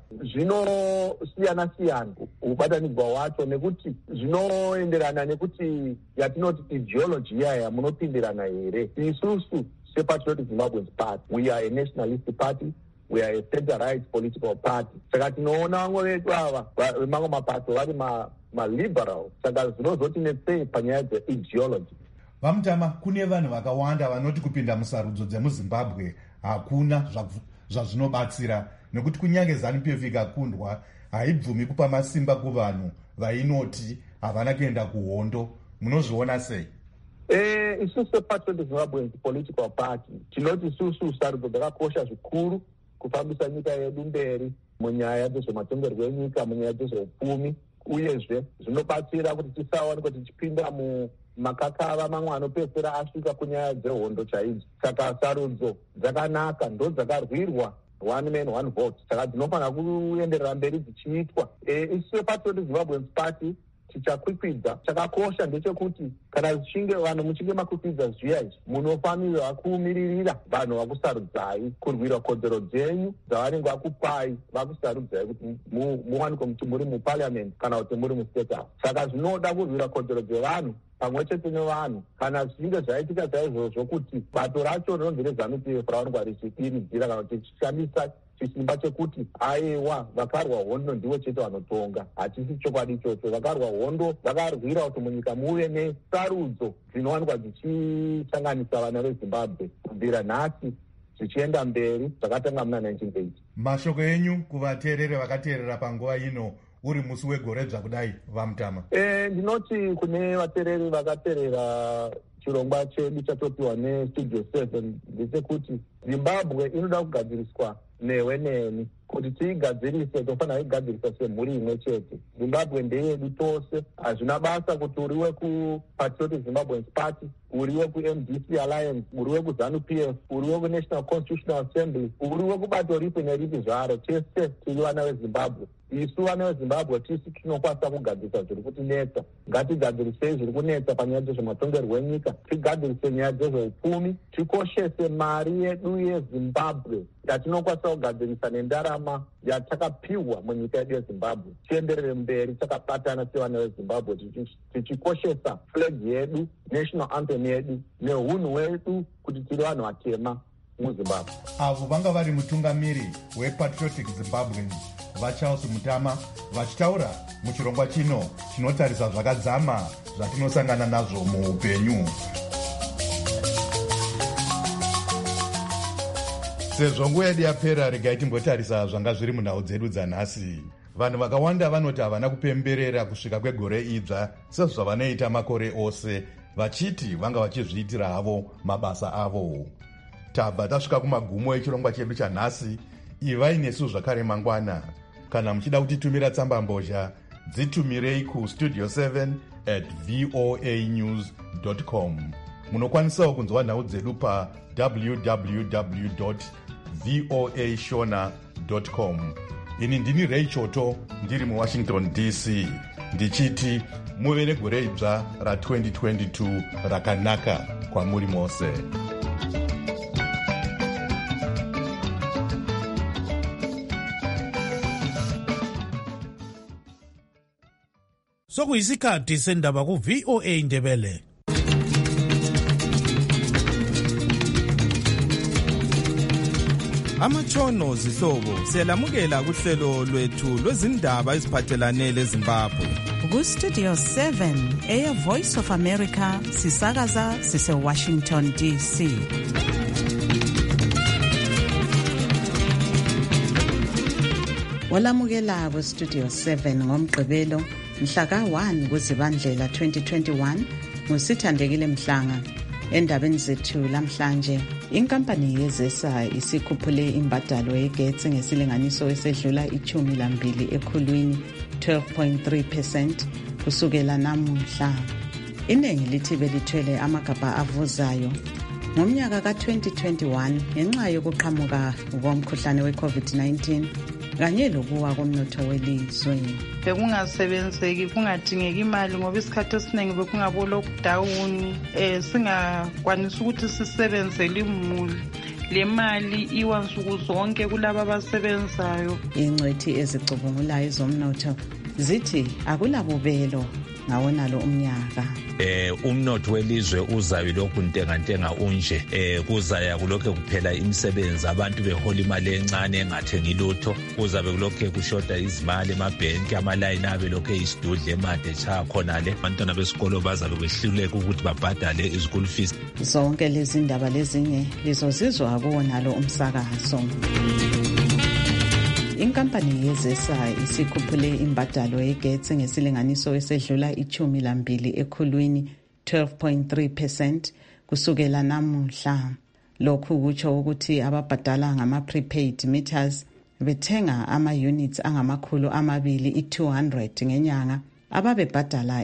zvinosiyana-siyana kubatanidzwa wacho, nekuti zvinoenderana nekuti yatinoti ideology yaya munopindirana here. Isusu sePatriotic Zimbabweans Party, we are a nationalist party, we are a center-right political party. Saka tinoona vamwe vedu ava vemamwe mapato vari ma-liberal, saka zvinozotinetsei panyaya dze-ideology. VaMutama, kune vanhu vakawanda vanoti kupinda musarudzo dzemuzimbabwe hakuna zvazvinobatsira, nekuti kunyange ZANU-PF ikakundwa haibvumi kupa masimba kuvanhu vainoti havana kuenda kuhondo. Munozviona sei? Isusu sePatriotic Zimbabweans political party tinoti isusu sarudzo dzakakosha zvikuru kufambisa nyika yedu mberi munyaya dzezvematongerwo enyika, munyaya dzezveupfumi, uyezve zvinobatsira kuti tisawanikwa tichipinda mumakakava mamwe anopedzisira asvika kunyaya dzehondo chaidzo. Saka sarudzo dzakanaka, ndo dzakarwirwa one man one vote, saka dzinofanira kuenderera mberi dzichiitwa. Isu sePatriotic Zimbabweans Party tichakwikwidza. Chakakosha ndechekuti kana zvichinge vanhu muchinge makwikwidza zviya izvi, munofanirwa kumiririra vanhu vakusarudzai, kurwira kodzero dzenyu dzavanenge vakupai, vakusarudzai kuti muwanikwe kuti muri muparliament kana kuti muri mustate house. Saka zvinoda kurwira kodzero dzevanhu pamwe chete nevanhu. Kana zvichinge zvaitika saizvozvo kuti bato racho rinonzi reZANU-PF ravanenge richipiridzira kana kuti richishandisa chisimba chekuti aiwa vakarwa hondo ndivo chete vanotonga, hachisi chokwadi ichocho. Vakarwa hondo vakarwira kuti munyika muve nesarudzo dzinowanikwa dzichisanganisa vana veZimbabwe kubvira nhasi zvichienda mberi zvakatanga muna 1980. Mashoko enyu kuvateereri vakateerera panguva ino uri musi wegore zvakudai vaMutama? Ndinoti kune vateereri vakateerera chirongwa chedu chatopiwa neStudio 7 ndechekuti Zimbabwe inoda kugadziriswa newe neni. Kuti tiigadzirise tofanira kuigadzirisa semhuri imwe chete. Zimbabwe ndeyedu tose, hazvina basa kuti uriwe kuPatriotic Zimbabweans Party, uriwe kuMDC Alliance, uriwe kuZANU-PF, uriwe kuNational Constitutional Assembly, uriwe kubato ripi neripi zvaro, tese tiri vana veZimbabwe. Isu vana veZimbabwe tisu tinokwanisa kugadzirisa zviri kutinetsa. Ngatigadzirisei zviri kunetsa panyaya dzezvematongerwo enyika, tigadzirise nyaya dzezveupfumi, tikoshese mari yedu yeZimbabwe yatinokwanisa kugadzirisa nendarama yatakapiwa munyika yedu yeZimbabwe. Tienderere mberi takabatana sevana veZimbabwe tichikoshesa flag yedu, national anthem yedu nehunhu hwedu kuti tiri vanhu vatema muZimbabwe. Avo vanga vari mutungamiri wePatriotic Zimbabweans vaCharles Mutama vachitaura muchirongwa chino chinotarisa zvakadzama zvatinosangana nazvo muupenyu. Sezvo nguva yedu yapera, regai timbotarisa zvanga zviri munhau dzedu dzanhasi. Vanhu vakawanda vanoti havana kupemberera kusvika kwegore idzva sezvavanoita makore ose, vachiti vanga vachizviitira havo mabasa avo. Tabva tasvika kumagumo echirongwa chedu chanhasi. Ivai nesu zvakare mangwana. Kana muchida kutitumira tsamba mbozha, dzitumirei kustudio7@voanews.com. munokwanisawo kunzwa nhau dzedu pa www.voashona.com. ini ndini Ray Choto ndiri muWashington DC ndichiti muve negore idzva ra2022 rakanaka kwamuri mose. Sokuyisikhathi sendaba ku VOA Ndebele. Amatshono zihlobo siyalamukela kuhlelo lwethu lwezindaba eziphathelane leZimbabwe. Ku Studio 7 Air Voice of America sisakaza sise Washington DC. Walamukela ku Studio 7 ngomgqibelo mhla ka-1 kuZibandlela 2021 ngusithandekile Mhlanga. Endabeni zethu lamhlanje, inkampani yeZESA isikhuphule imbadalo yegetsi ngesilinganiso esedlula 12 ekhulwini 12.3% kusukela namuhla. Iningi lithi belithwele amagabha avuzayo ngomnyaka ka-2021 ngenxa yokuqhamuka komkhuhlane we-COVID-19 kanye lokuwa komnotho welizwe. Bekungasebenzeki, kungadingeki imali ngoba isikhathi esiningi bekungabo lockdown, singakwanisa ukuthi sisebenzele imuli. Le mali iwa nsuku zonke kulabo abasebenzayo. Ingcwethi ezicubungulayo ezomnotho zithi akulabubelo ngawonalo umnyaka. Umnotho welizwe uzayo lokhu ntenga unje, kuzaya kulokho kuphela imisebenzi, abantu behola imali encane engathengi lutho, kuzabe kulokho kushoda izimali emabhenki, amalayini abe lokho eyisidudle emade cha khona le abantwana besikolo bazabe behluleka ukuthi babhadale izikolo fees. Zonke lezi ndaba lezinye lizozizwa kuwonalo umsakazo. Inkampani yeZESA isikhuphule imbadalo yegetsi ngesilinganiso esedlula 12 ekhulwini 12.3% kusukela namuhla. Lokhu kutsho ukuthi ababhadala ngama-prepaid meters bethenga ama-units angama-200 ngenyanga, ababebhadala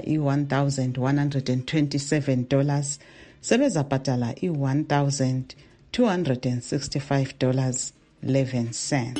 $1,127 sebezabhadala $1,265.11.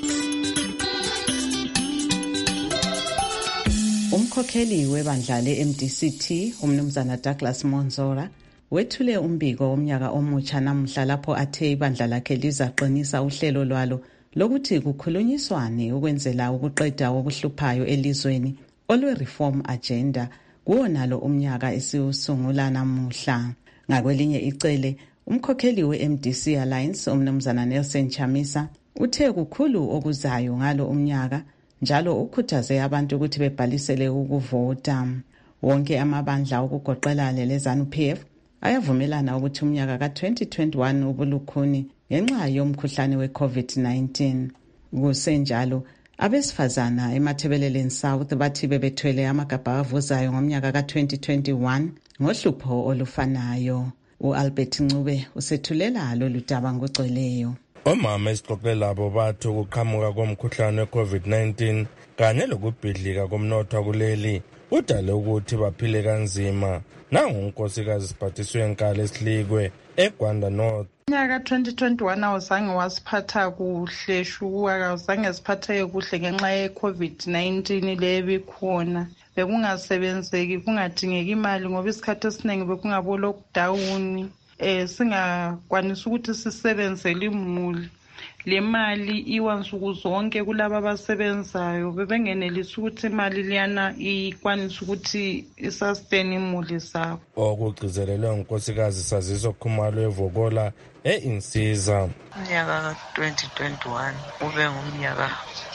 Umkhokheli webandla le-MDCT umnumzana Douglas Monzora wethule umbiko womnyaka omutsha namuhla lapho athe ibandla lakhe lizaqinisa uhlelo lwalo lokuthi kukhulunyiswane ukwenzela ukuqeda okuhluphayo elizweni olwe-reform agenda kuwonalo umnyaka esiwusungula namuhla. Ngakwelinye icele, umkhokheli we-MDC Alliance umnumzana Nelson Chamisa uthe kukhulu okuzayo ngalo umnyaka njalo ukhuthaze abantu ukuthi bebhalisele ukuvota. Wonke amabandla okugoqela leleZANU-PF ayavumelana ukuthi umnyaka ka-2021 ubulukhuni ngenxa yomkhuhlane we-COVID-19. Kusenjalo, abesifazana eMathebeleleni South bathi bebethwele amagabha avuzayo ngomnyaka ka-2021 ngohlupho olufanayo. U-Albert Ncube usethulela lolu daba ngogcweleyo. Omama esixoxe labo bathi ukuqhamuka komkhuhlane we-COVID-19 kanye lokubhidlika komnotho kuleli udale ukuthi baphile kanzima. Nangu unkosikazi Siphathiswe Nkale Esilikwe eGwanda North. Unyaka 2021 awuzange wasiphatha kuhle, shuwa awuzange siphatheke kuhle ngenxa ye-COVID-19 lebikhona. Bekungasebenzeki, kungadingeki imali ngoba isikhathi esiningi bekungabo lockdown, singakwanisa ukuthi sisebenzele imuli. Le mali iwa nsuku zonke kulabo abasebenzayo, bebengenelisa ukuthi imali liyana ikwanisa ukuthi isustain imuli zabo. Okugcizelelwe unkosikazi Saziso Khumalo eVokola e-Insiza. Unyaka ka-2021 ube ngumnyaka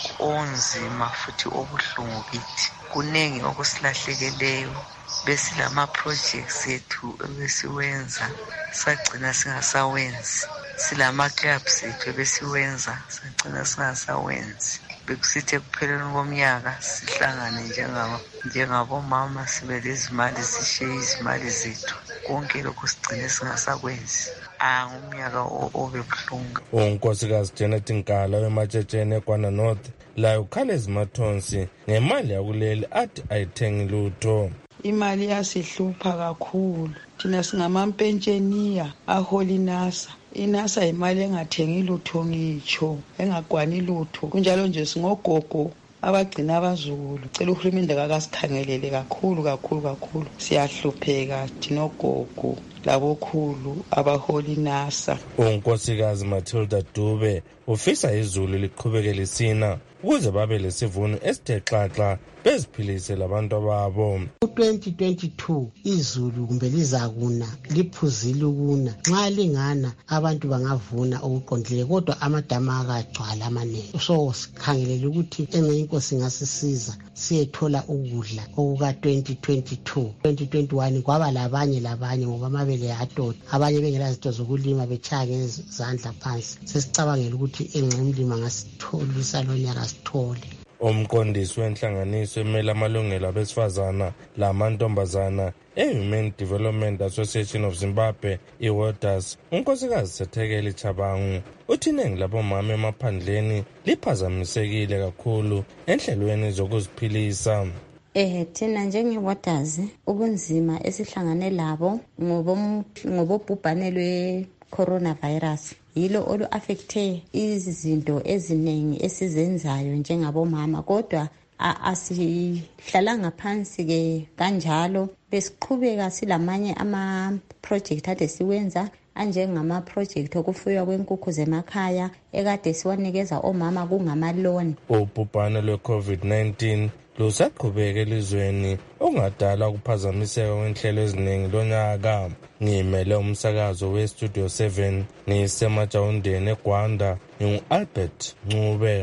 onzima futhi obuhlungu kithi. Kuningi okusilahlekeleyo, besilama-projects ethu ebesiwenza sagcina singasawenzi. Silama-clubs ethu ebesiwenza sagcina singasawenzi. Bekusithe kupheleni komnyaka sihlangane njengabomama sibe lezimali, sishiye izimali zethu. Konke lokhu sigcine singasakwenzi. Ngumnyaka obebuhlungu. Unkosikazi Janet Nkala weMatshetsheni eGwanda North layo ukhale ezimathonsi ngemali yakuleli athi ayithengi lutho. imali yasihlupha kakhulu. Thina singamampensheniya aholi NASA. INASA imali engathengi lutho ngitsho, engakwani lutho. Kunjalo nje singogogo abagcina abazukulu. Cela uhulumende akasikhangelele kakhulu. Siyahlupheka thina ogogo labokhulu abaholi NASA. uNkosikazi Matilda Dube ufisa izulu liqhubeke lisina ukuze babe lesivuno esithe xaxa beziphilise labantu ababo. U2022 izulu kumbe lizakuna liphuzile ukuna. Nxa lingana abantu bangavuna okuqondile, kodwa amadama akagcwala amanene. So sikhangelela ukuthi enye inkosi ngasisiza siyethola ukudla okuka 2022. 2021 kwaba labanye ngoba amabele yatota, abanye bengela zinto zokulima bechaya ngezandla phansi. Sesicabangela ukuthi engcemlima ngasitholisa lonyaka sithole. Umqondisi wenhlanganiso emela amalungelo abesifazana lamantombazana e-Human Development Association of Zimbabwe, iWODAS, unkosikazi Sethekeli Chabangu, uthi iningi labomama emaphandleni liphazamisekile kakhulu enhlelweni zokuziphilisa. Thina njengeWODAS ubunzima esihlangane labo ngobobhubhane lwe-coronavirus yilo olu-affecte izinto eziningi esizenzayo njengabomama, kodwa asihlalanga phansi-ke kanjalo. Besiqhubeka silamanye ama-project ade siwenza anjengama-project okufuywa kwenkukhu zemakhaya ekade siwanikeza omama kungamaloni. Ubhubhane lwe-COVID-19 lusaqhubeka elizweni okungadala ukuphazamiseka kwenhlelo eziningi lonyaka. Ngimele umsakazo we-Studio 7 ngisemajawundeni eGwanda, ngingu-Albert Ncube.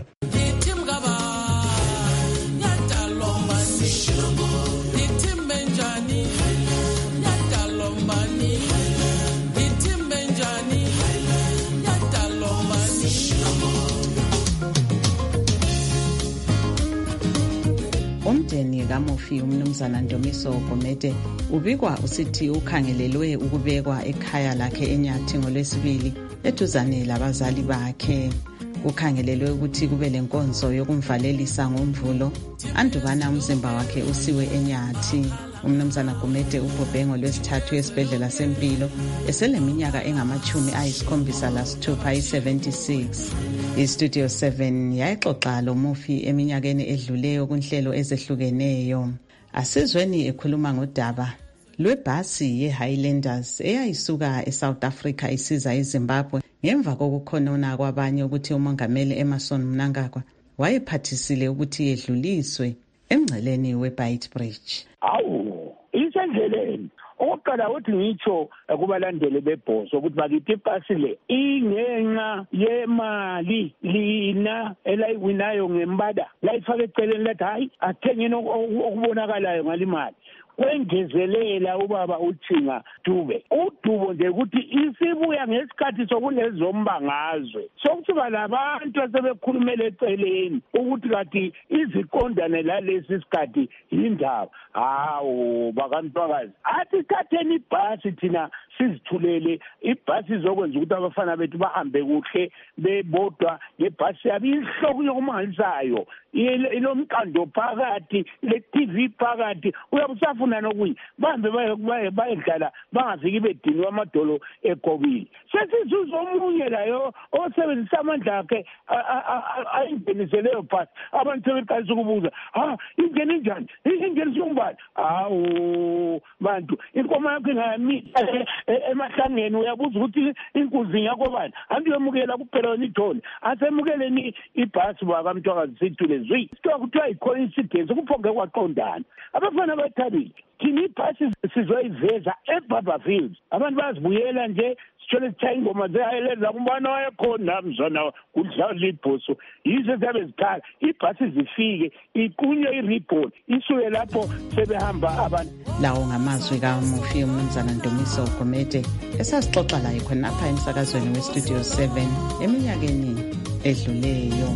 Umndeni kaMufi umnumzana Ntomiso Gomede ubikwa usithi ukhangelelwe ukubekwa ekhaya lakhe eNyathi ngoLwesibili eduzane labazali bakhe. Ukhangelelwe ukuthi kube lenkonzo yokumvalelisa ngomvulo andubana umzimba wakhe usiwe eNyathi. Umnumzana Gomede ubhubhe ngoLwesithathu esibhedlela sempilo eseleminyaka engama-76, i-76. iStudio 7 yayixoxa lo Mufi eminyakeni edluleyo kunhlelo ezehlukeneyo. Asizweni ekhuluma ngodaba lwebhasi ye-Highlanders eyayisuka eSouth Africa isiza eZimbabwe ngemva kokukhonona kwabanye ukuthi umongameli Emmerson Mnangagwa wayephathisile ukuthi yedluliswe emngceleni weBeitbridge. Isendleleni okokuqala uthi ngitsho kubalandeli bebhoso ukuthi bakithi ibhasi le ingenxa yemali lina elayiwinayo ngembada layifaka eceleni lathi hayi athengeni okubonakalayo ngalimali. Kwengezelela ubaba uThinga Dube udubo nje ukuthi isibuya ngesikhathi sokulezombangazwe sokuba labantu asebekhulumela eceleni ukuthi kathi iziqondane lalesi sikhathi indaba. Hawo bakantwakazi athi thatheni ibhasi thina sizithulele ibhasi izokwenza ukuthi abafana bethu bahambe kuhle bebodwa ngebhasi yabo inhloko yokumangalisayo ilomqando phakathi le-TV phakathi uyabusafuna nokuyi bahambe bayedlala bangafiki bediniwe amadolo egobile. Sesizuza omunye layo osebenzisa amandla akhe ayingenise leyo bhasi abantu sebeqalisa ukubuza ingene njani ingenise umbani. Hawu bantu inkomo yakho ingayamisa emahlangeni uyabuza ukuthi inkunzi yakho bani andiyomukela kuphela wena ithole asemukeleni ibhasi bakamntwakazi sithule zwi kuthiwa yi-coincidence kuphonge kwaqondana abafana bathabile thina ibhasi sizoyiveza eBarberfield abantu bazibuyela nje sithole sithaya ingoma zehayeleza kumbana wayekhona mzona kudlala ibhoso yizo zabe zikhala ibhasi zifike iqunywe i-ribbon isuke lapho sebehamba abantu. Lawo ngamazwi kaMufi umnumzana Ntomiso Gomede esasixoxa laye khonapha emsakazweni weStudio 7 eminyakeni edluleyo.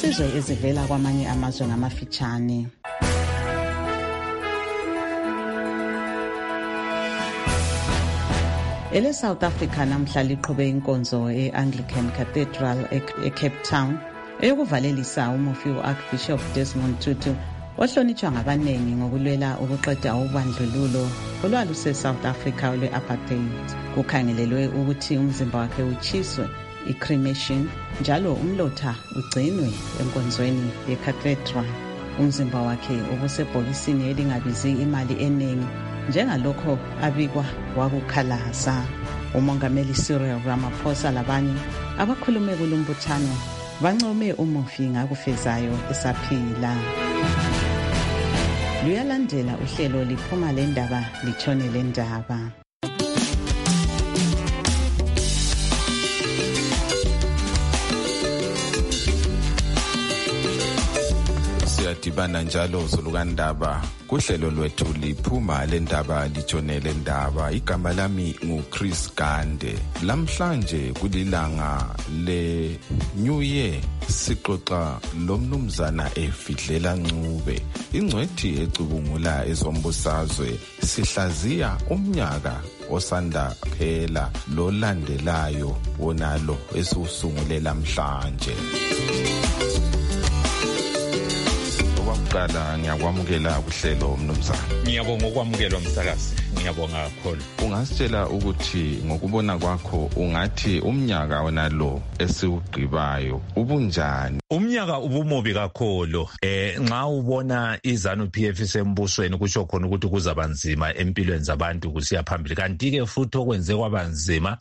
sizwe ezivela kwamanye amazwe ngamafitshane. Ele South Africa namhla liqhube inkonzo e-Anglican Cathedral eCape Town eyokuvalelisa umufi u-Archbishop Desmond Tutu ohlonitshwa ngabanengi ngokulwela ukuqeda ubandlululo olwaluse-South Africa olwe-apartheid. Kukhangelelwe ukuthi umzimba wakhe utshiswe i-cremation njalo umlotha ugcinwe enkonzweni ye-cathedral. Umzimba wakhe ubusebhokisini elingabizi imali eningi njengalokho abikwa wakukhalaza. Umongameli Cyril Ramaphosa labanye abakhulume kulumbuthano bancome umufi ngakufezayo esaphila. Luyalandela uhlelo liphuma lendaba litshone lendaba. Siyadibana njalo zolukandaba kuhlelo lwethu liphuma lendaba litshone lendaba. Igama lami nguChris Gande. Lamhlanje kulilanga le New Year sixoxa lomnumzana efidlela Ncube, ingcwethi ecubungula ezombusazwe. Sihlaziya umnyaka osanda phela lolandelayo wonalo esiusungule lamhlanje. Okwamqala ngiyakwamukela kuhlelo mnumzana. Ngiyabonga ukwamukelwa msakazi. Ngiyabonga kakhulu. Ungasitshela ukuthi ngokubona kwakho ungathi umnyaka wonalo esiugqibayo ubunjani? Umnyaka ubumubi kakhulu. Nxa ubona iZANU-PF isembusweni kusho khona ukuthi kuzabanzima empilweni zabantu kusiya phambili. Kanti ke futhi okwenze kwabanzima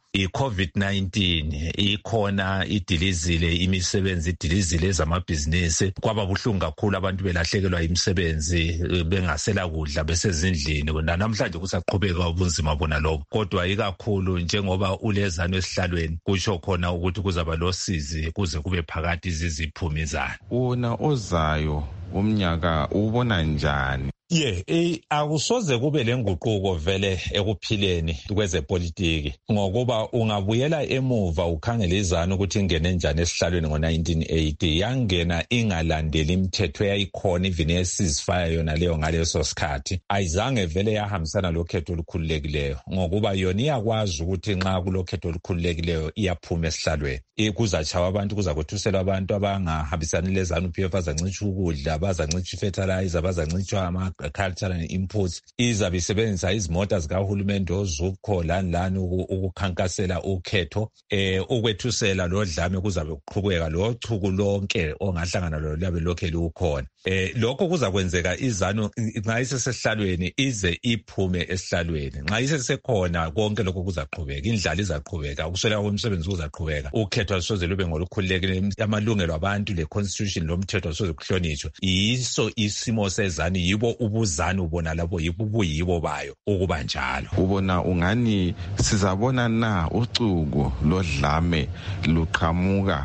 i-COVID-19 ikhona idilizile imisebenzi, idilizile ezamabhizinisi. Kwaba buhlungu kakhulu abantu belahlekelwa imisebenzi bengasela kudla besezindlini. Namhlanje kusaqhubeka ubunzima bona lobo. Kodwa ikakhulu njengoba ulezano esihlalweni kusho khona ukuthi kuzaba losizi kuze kube phakathi iziphumizana. Wona ozayo umnyaka ubona njani? Akusoze kube lenguquko vele ekuphileni kwezepolitiki ngokuba ungabuyela emuva ukhangele iZANU ukuthi ingene njani esihlalweni ngo-1980 yangena ingalandeli imithetho eyayikhona even ye-ceasefire yona leyo ngaleso sikhathi. Ayizange vele yahambisana lokhetho olukhululekileyo ngokuba yona iyakwazi ukuthi nxa kulokhetho olukhululekileyo iyaphuma esihlalweni. Kuzatshawa abantu, kuzakwethuselwa abantu abangahambisani leZANU-PF, bazancitshwa ukudla, bazancitshwa fertilizer, bazancitshwa ama-cultural imports. Izabe isebenzisa izimota zikahulumende ozukho lani ukukhankasela ukhetho. Ukwethusela lodlame kuzabe kuqhubeka lochuku lonke ongahlangana lalo liyabe lokhe lukhona. Lokho kuzakwenzeka iZANU nxa isesihlalweni ize iphume esihlalweni. Nxa isesekhona konke lokho kuzaqhubeka, indlala izaqhubeka, ukusweleka kwemisebenzi kuzaqhubeka, ukhetho alusoze lube ngolukhululekile, amalungelo abantu le-constitution lomthetho alusoze kuhlonitshwe. Yiso isimo seZANU, yibo ubuzANU bona labo, yibo ubuyibo bayo ukuba njalo. Ubona ungani sizabona na ucuku lodlame luqhamuka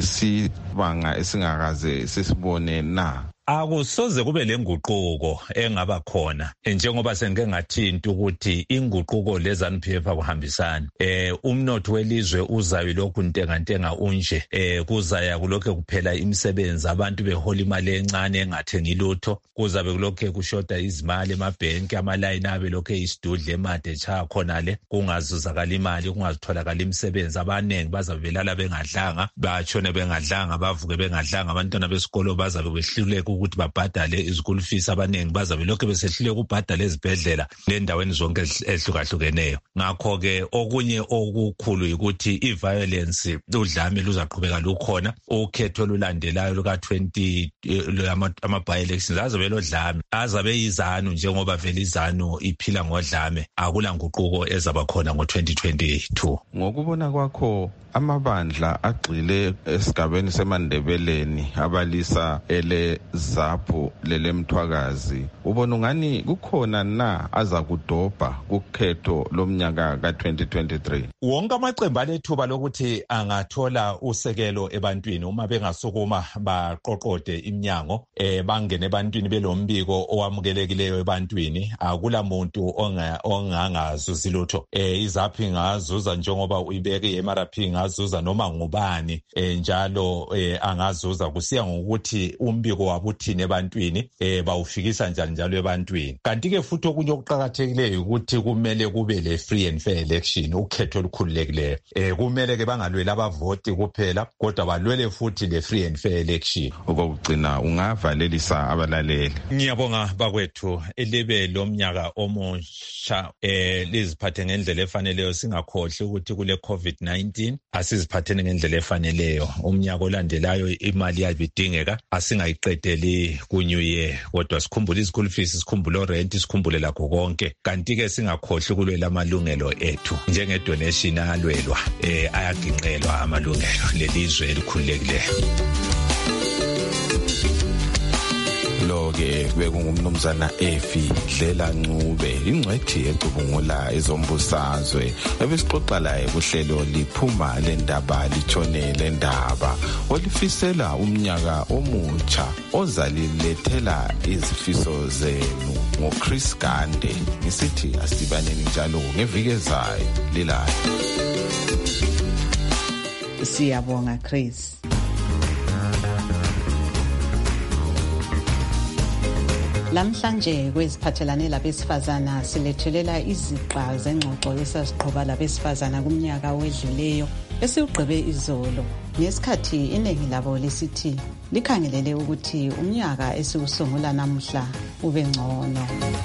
ngesibanga esingakaze sisibone na? Akusoze kube lenguquko engaba khona njengoba sengike ngathinta ukuthi inguquko leZANU-PF akuhambisani. Umnotho welizwe uzayo lokhu ntenga unje, kuzaya kulokho kuphela imisebenzi, abantu behola imali encane engathengi lutho, kuzabe kulokho kushoda izimali emabhenki, amalayini abe lokho eyisidudle emade echaya khonale, kungazuzakala imali, kungazitholakala imisebenzi. Abanengi bazabe belala bengadlanga, batshone bengadlanga, bavuke bengadlanga, abantwana besikolo bazabe behluleka ukuthi babhadale izikolo fees. Abanengi bazabe lokho besehluleka ukubhadala ezibhedlela nendaweni zonke ezihlukahlukeneyo. Ngakho ke okunye okukhulu ukuthi i-violence, udlame luzaqhubeka lukhona. Ukhetho olulandelayo luka-20 ama-by-elections azabe lodlame, azabe yiZANU njengoba vele iZANU iphila ngodlame. Akula nguquko ezaba khona ngo-2022. Ngokubona kwakho amabandla agxile esigabeni seMandebeleni abalisa ele leWhatsApp lelemthwakazi ubona ungani kukhona na azakudobha kukhetho lomnyaka ka2023? Wonke amaqembu alethuba lokuthi angathola usekelo ebantwini uma bengasukuma baqoqode iminyango bangene ebantwini belombiko owamukelekileyo ebantwini. Akula muntu ongangazuzi lutho. Izaphi ingazuza njengoba uyibeke, MRP ingazuza noma ngubani njalo angazuza, kusiya ngokuthi umbiko wabuthini ebantwini bawufikisa njani njalo ebantwini. Kanti ke futhi okunye okuqhakathekileyo ukuthi kumele kube le free and fair election, ukhetho olukhululekileyo. Kumele ke bangalwela abavoti kuphela kodwa balwele futhi le free and fair election. Okugcina ungavalelisa abalaleli. Ngiyabonga bakwethu, elibe lomnyaka omusha liziphathe ngendlela efaneleyo, singakhohlwa ukuthi kule COVID-19 asiziphatheni ngendlela efaneleyo. Umnyaka olandelayo imali yabidingeka, asingayiqedeli ku New Year kodwa sikhumbule school fees, sikhumbule rent, sikhumbule lakho konke. Kanti ke singakhohlwa kulwela amalungelo ethu njengedonation alwelwa ayaginqelwa amalungelo lelizwe elikhululekileyo. Lo-ke bekungumnumzana Efi Dlela Ncube, ingcwethi ecubungula ezombusazwe, ebesixoxa laye kuhlelo liphuma lendaba litshone lendaba, olifisela umnyaka omutsha ozalilethela izifiso zenu. ngoChris Gande ngisithi asibaneni njalo ngeviki ezayo lilayo. Siyabonga Chris. Lamhlanje kweziphathelane labesifazana silethulela iziqa zengxoxo esasiqhuba labesifazana kumnyaka wedluleyo esiugqibe izolo. Ngesikhathi iningi labo lesithi likhangelele ukuthi umnyaka esiusungula namuhla ube ngcono.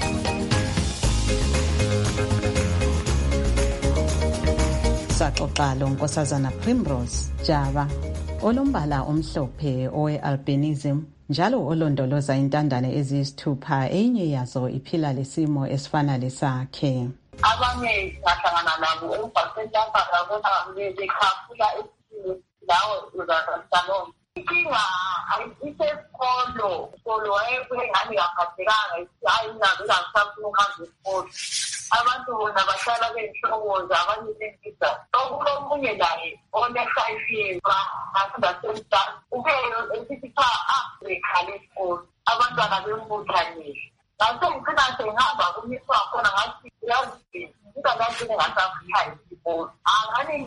Saxoxa lonkosazana Primrose Jaba, olombala omhlophe owe-albinism, njalo olondoloza intandane eziyisithupha, enye yazo iphila lesimo esifana lesakhe. Abanye bahlangana nabo emphakathini lapha bekhafula lawo uzakhalon. Inkinga ayisesikolo, isikolo wayengani yaphathekanga, ayinazo ngisafuna ukuhamba isikolo. Abantu bona bahlala benhlokoza abanye bembiza. Okulomunye naye one-5 years basemda ukeyo esithi bekhale isikolo. Abantwana bembuthanile. Ngase ngicina sengihamba kumiswa khona ngathi yazi ngikanathi ngasafika isikolo. Angani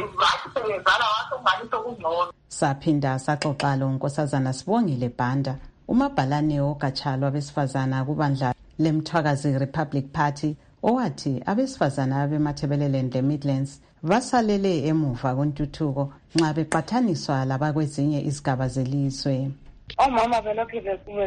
Saphinda saxoxa lonkosazana Sibongile Banda, umabhalane ogatsha lwabesifazana kubandla lemthwakazi Republic Party, owathi abesifazana abemathebeleland eMidlands basalele emuva kuntuthuko nxa beqathaniswa labakwezinye izigaba zelizwe. Omama belokhu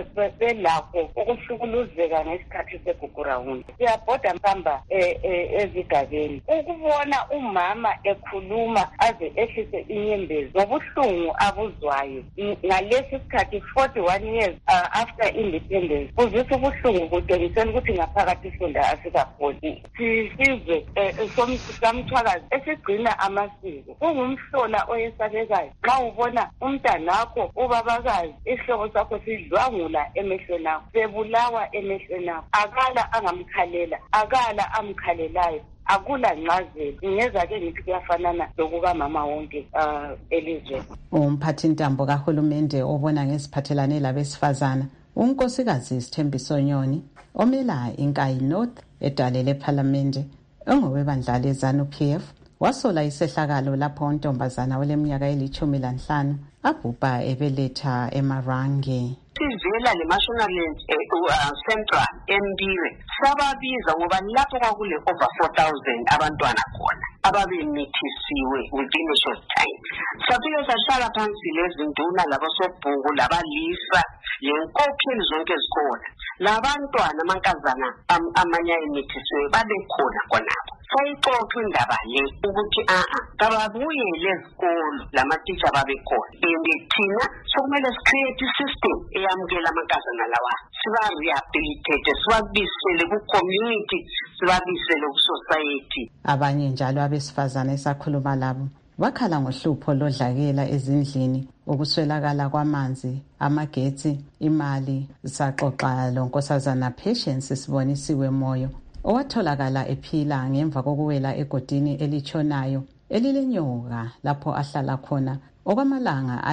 belakho ukuhlukuluzeka ngesikhathi segugurawundi. Siyabhoda mhamba ezigabeni. Ukubona umama ekhuluma aze ehlise inyembezi ngobuhlungu abuzwayo ngalesi sikhathi 41 years after independence, kuzisa ubuhlungu kutshengisela ukuthi ngaphakathi ifunda asikapholi. Sisizwe samthwakazi esigcina amasiko. Kungumhlola oyesabekayo nxa ubona umntanakho ubabakazi isihloko sakho sidlwangula emehlweni akho, sebulawa emehlweni akho, akala angamkhalela, akala amkhalelayo, akula ncazelo. Ngeza-ke ngithi kuyafanana lokuba mama wonke elizweni. Umphathintambo kahulumende obona ngeziphathelane labesifazana, unkosikazi Sithembiso Nyoni, omela iNkayi North edale lephalamende, ongowebandla leZANU-PF, wasola isehlakalo lapho untombazana oleminyaka eli-15 abhubha ebeletha eMarange. Sivela le-National Central eMbiwe sababiza ngoba lapho kwakule over 4,000 abantwana khona ababemithisiwe within a short time. Safike sahlala phansi lezinduna labasobhuku labalisa lenkokheli zonke zikhona, labantwana amankazana amanye ayemithisiwe babekhona khonapho. Sayixoxa indaba le ukuthi kababuyele ezikolo lamatitsha babekhona, and thina sokumele sicreate isystem eyamukela amankazana lawa, siba-rehabilitate, sibabisele ku-community, sibabisele ku-society. Abanye njalo abesifazane esakhuluma labo bakhala ngohlupho lodlakela ezindlini, ukuswelakala kwamanzi, amagetsi, imali. Saxoxa lonkosazana Patience Sibonisiwe Moyo owatholakala ephila ngemva kokuwela egodini elitshonayo elilenyoka lapho ahlala khona okwamalanga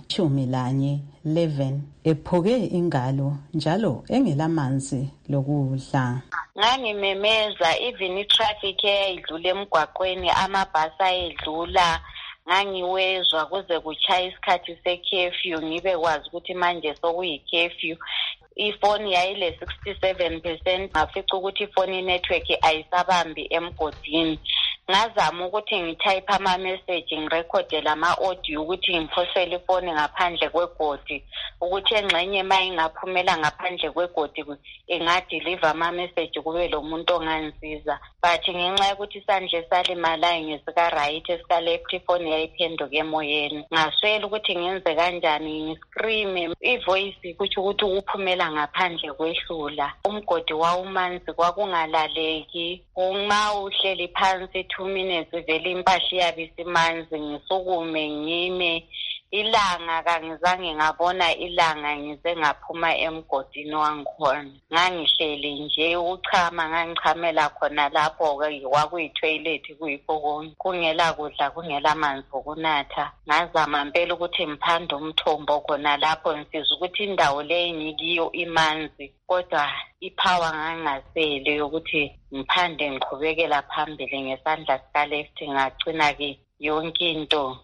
ayi-11 ephuke ingalo njalo engelamanzi lokudla. Ngangimemeza even itraffic eyayidlula emgwaqweni, amabhasi ayedlula, ngangiwezwa kuze kuchaya isikhathi se-curfew ngibe kwazi ukuthi manje sokuyi-curfew. Ifoni yayile 67%, ngafica ukuthi ifoni network ayisabambi emgodini. Ngazama ukuthi ngithayipe ama-message ngirekhodele ama-audio ukuthi ngiphosele ifoni ngaphandle kwegodi ukuthi engxenye uma ingaphumela ngaphandle kwegodi ingadeliver ama-message kube lo muntu ongangisiza. But ngenxa yokuthi isandla salimalayo ngesika-right esika-left ifoni yayiphenduka emoyeni. Ngaswela ukuthi ngenze kanjani, ngiscream ivoice kuthi ukuthi ukuphumela ngaphandle kwehlula. Umgodi wawumanzi kwakungalaleki. Uma uhleli phansi 2 minutes vele impahla iyabisa imanzi, ngisukume ngime. Ilanga kangizange ngabona ilanga ngize ngaphuma emgodini wangikhona. Ngangihleli nje uchama, ngangichamela khona lapho kwakuyi-toilet kuyipho kungela kudla kungela manzi okunatha. Ngazama mpela ukuthi ngiphande umthombo khona lapho ngisiza ukuthi indawo le ngikiyo imanzi, kodwa ipower ngangasele ukuthi ngiphande ngiqhubekela phambili ngesandla sika-left. Ngagcina-ke yonke into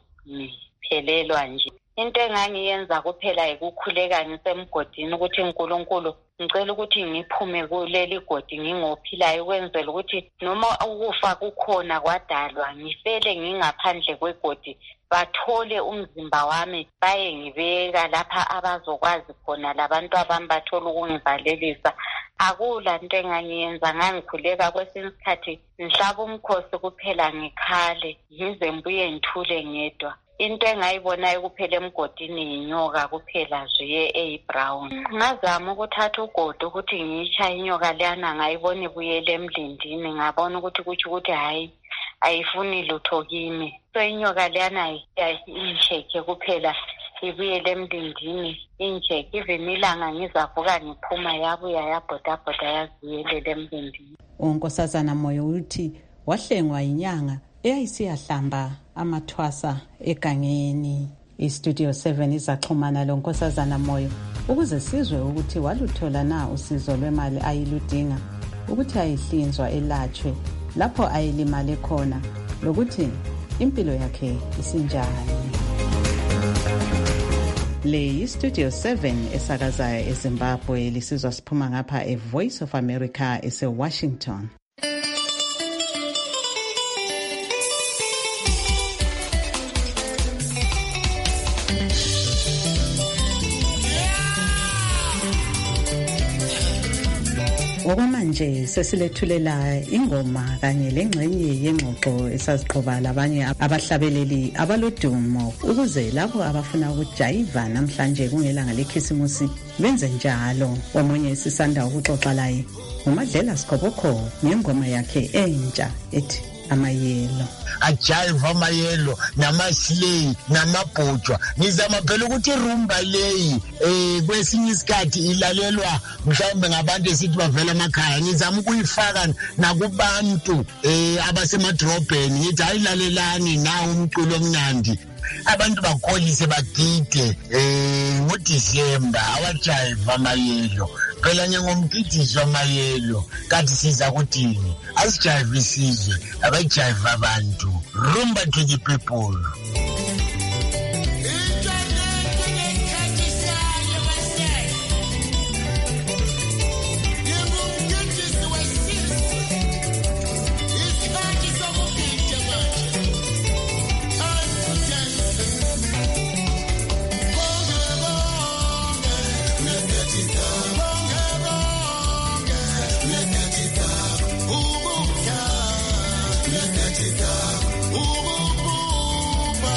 phelelwa nje. Into engangiyenza kuphela ukukhuleka ngisemgodini ukuthi uNkulunkulu ngicela ukuthi ngiphume kuleli godi ngingophilayo ukwenzela ukuthi noma ukufa kukhona kwadalwa ngifele ngingaphandle kwegodi, bathole umzimba wami baye ngibeka lapha abazokwazi khona labantu abami bathole ukungivalelisa. Akula nto engangiyenza, ngangikhuleka kwesinye isikhathi ngihlaba umkhosi kuphela ngikhale ngize mbuye ngithule ngedwa. Into engayibonayo kuphela emgodini inyoka kuphela nje eyi-brown. Ngazama ukuthatha ugodi ukuthi ngiyitshaye inyoka leyana ngayibona ibuyele emlindini, ngabona ukuthi kutsho ukuthi hayi ayifuni lutho kimi. So inyoka leyana injeke kuphela ibuyele emlindini injeke. Even ilanga ngizavuka ngiphuma yabuya yabhodabhoda yaziyelele emlindini. Unkosazana Moyo uthi wahlengwa inyanga eyayisiyahlamba amathwasa egangeni. iStudio 7 izaxhumana lonkosazana Moyo ukuze sizwe ukuthi waluthola na usizo lwemali ayiludinga ukuthi ayihlinzwa elatshwe lapho ayilimale khona lokuthi impilo yakhe isinjani. Le iStudio 7 esakazayo eZimbabwe, lisizwa siphuma ngapha eVoice of America eseWashington. Okwamanje sesilethulela ingoma kanye lengxenye yengxoxo esaziqoba labanye abahlabeleli abalodumo ukuze labo abafuna ukujayiva namhlanje kungelanga lekhisimusi benze njalo. Omunye sisanda ukuxoxa laye uMadlela Sikhobokho ngengoma yakhe entsha ethi Amayelo. Ajayiva amayelo namaslay namabhojwa. Ngizama phela ukuthi rumba leyi kwesinye isikhathi ilalelwa mhlawumbe ngabantu esithi bavela emakhaya. Ngizama ukuyifaka nakubantu abasemadrobheni ngithi ayilalelani nawo umculo omnandi. Abantu bakholise bagide ngoDisemba awajayiva amayelo. Phela ngomgidisi wamayelo kanti siza kuthini? Asijayiva isizwe, abajayiva abantu. Rumba to the people. Ubu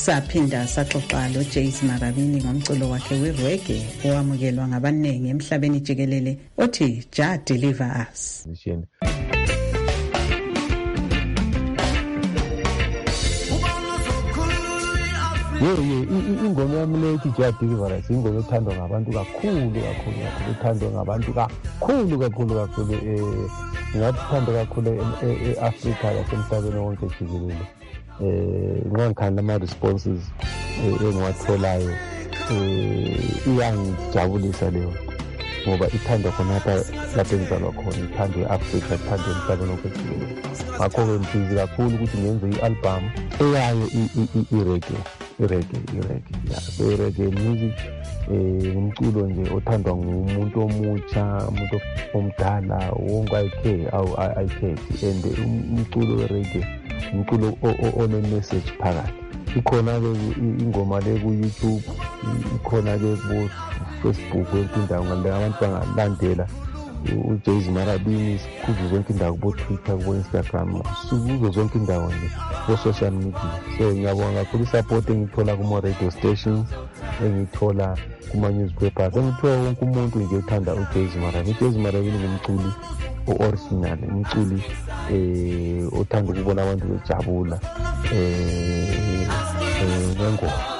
saphinda saxoxa loJace Marabini ngomculo wakhe werege owamukelwa ngabaningi emhlabeni jikelele othi Jah Deliver Us. ingoma yami lethi Jah Deliver Us ingoma ethandwa ngabantu kakhulu ethandwa ngabantu kakhulu ngathi ithandwa kakhulu e-Afrika lasemhlabeni wonke jikelele. Ngikhanda ama-responses engiwatholayo iyangijabulisa leyo ngoba ithandwa khonapha lapho engizalwa khona, ithandwa e-Afrika, ithandwa emhlabeni wonke jikelele. Ngakho-ke ngibhizi kakhulu ukuthi ngenze i-album eyayo i-reggae. So i-reggae music umculo nje othandwa ngumuntu omutsha, umuntu omdala, wonke ayikhethi. And umculo we-reggae umculo one-message phakathi. Ikhona-ke ingoma le ku-YouTube, ikhona-ke ku-Facebook, yonke indawo abantu bangalandela uJace Marabini kuzo zonke indawo, kubo-Twitter, kubo-Instagram, kuzo zonke indawo nje ku-social media. So ngiyabonga kakhulu i-support engithola kuma-radio stations, engithola kuma-newspapers, engithola wonke umuntu nje uthanda uJace Marabini. uJace Marabini ngumculi o-original, umculi othanda ukubona abantu bejabula ngengoma.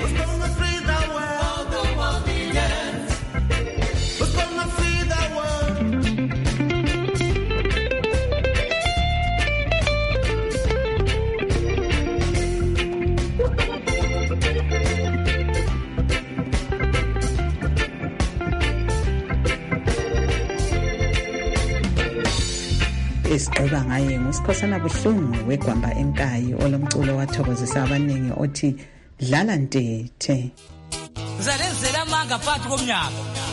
Esiqoba ngaye nguSikhosana Buhlungu weGwamba eNkayi olomculo wathokozisa abaningi othi dlala ntethe. Zalenzela amanga phakathi komnyaka.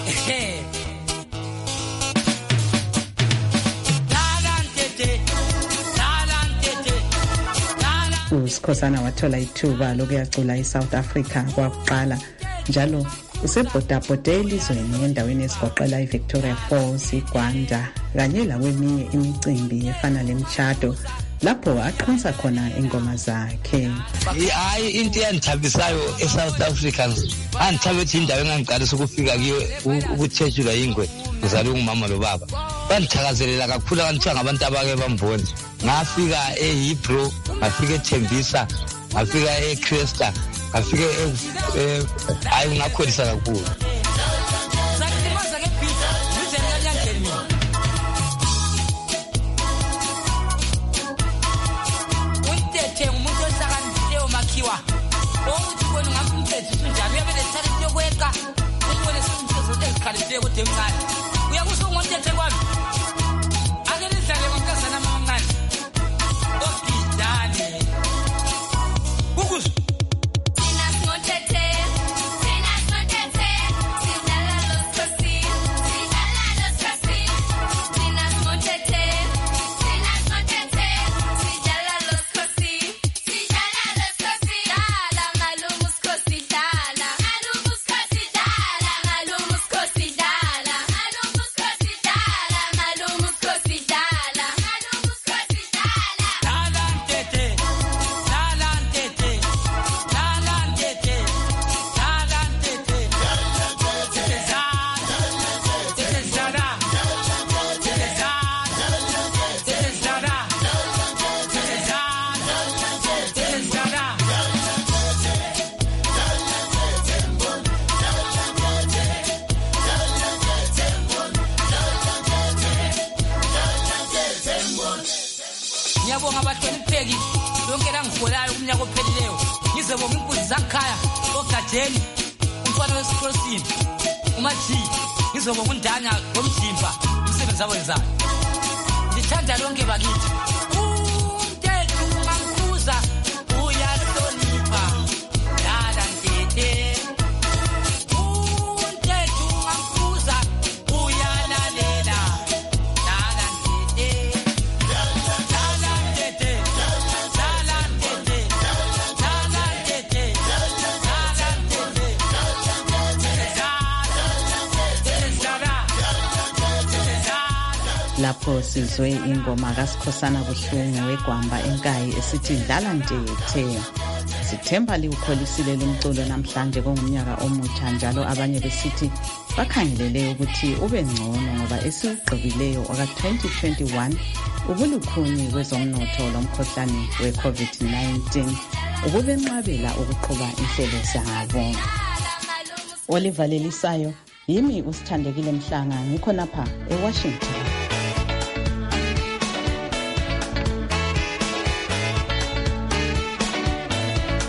uSikhosana wathola ithuba lokuyacula eSouth Africa kwakuqala, njalo usebhodabhode elizweni endaweni esigoqela iVictoria Falls, iGwanda kanye lakweminye imicimbi efana lemtshado lapho aqhonsa khona ingoma zakhe. Hayi into eyandithabisayo eSouth Africa andithabethi indawo engangiqalisa ukufika kiyo ukuthetshulwa yingwe ngizalwe ngumama lobaba. Bandithakazelela kakhulu kanthiwa ngabantu abake bambona. Ngafika eHebrew, ngafika eThembisa, ngafika eCresta, ngafika hayi ngakholisa kakhulu. Ngiyabonga abahlonipheki lonke langiholayo kumnyaka ophelileyo. Ngizobonga impunzi zangikhaya ogadeni umfana wesikrosini umathi ngizobonga undanya ngomjimba umsebenzi awenzayo. Ngithanda lonke bakithi. Umthetho ungangikuza uyahlonipha dala ntete. Umthetho ungangikuza uyalalela dala ntete. Lapho sizwe ingoma kaSikhosana Buhlungu weGwamba eNkayi esithi dlala ntethe. sithemba liwukholisile lumculo namhlanje kungumnyaka omutsha njalo abanye besithi bakhangelele ukuthi ube ngcono ngoba esiwugqibileyo waka-2021 ubulukhuni kwezomnotho lomkhuhlane we-COVID-19 ububenqabela ukuqhuba inhlelo zabo. Oliver Lelisayo, yimi uSithandekile Mhlanga, ngikhonapha eWashington.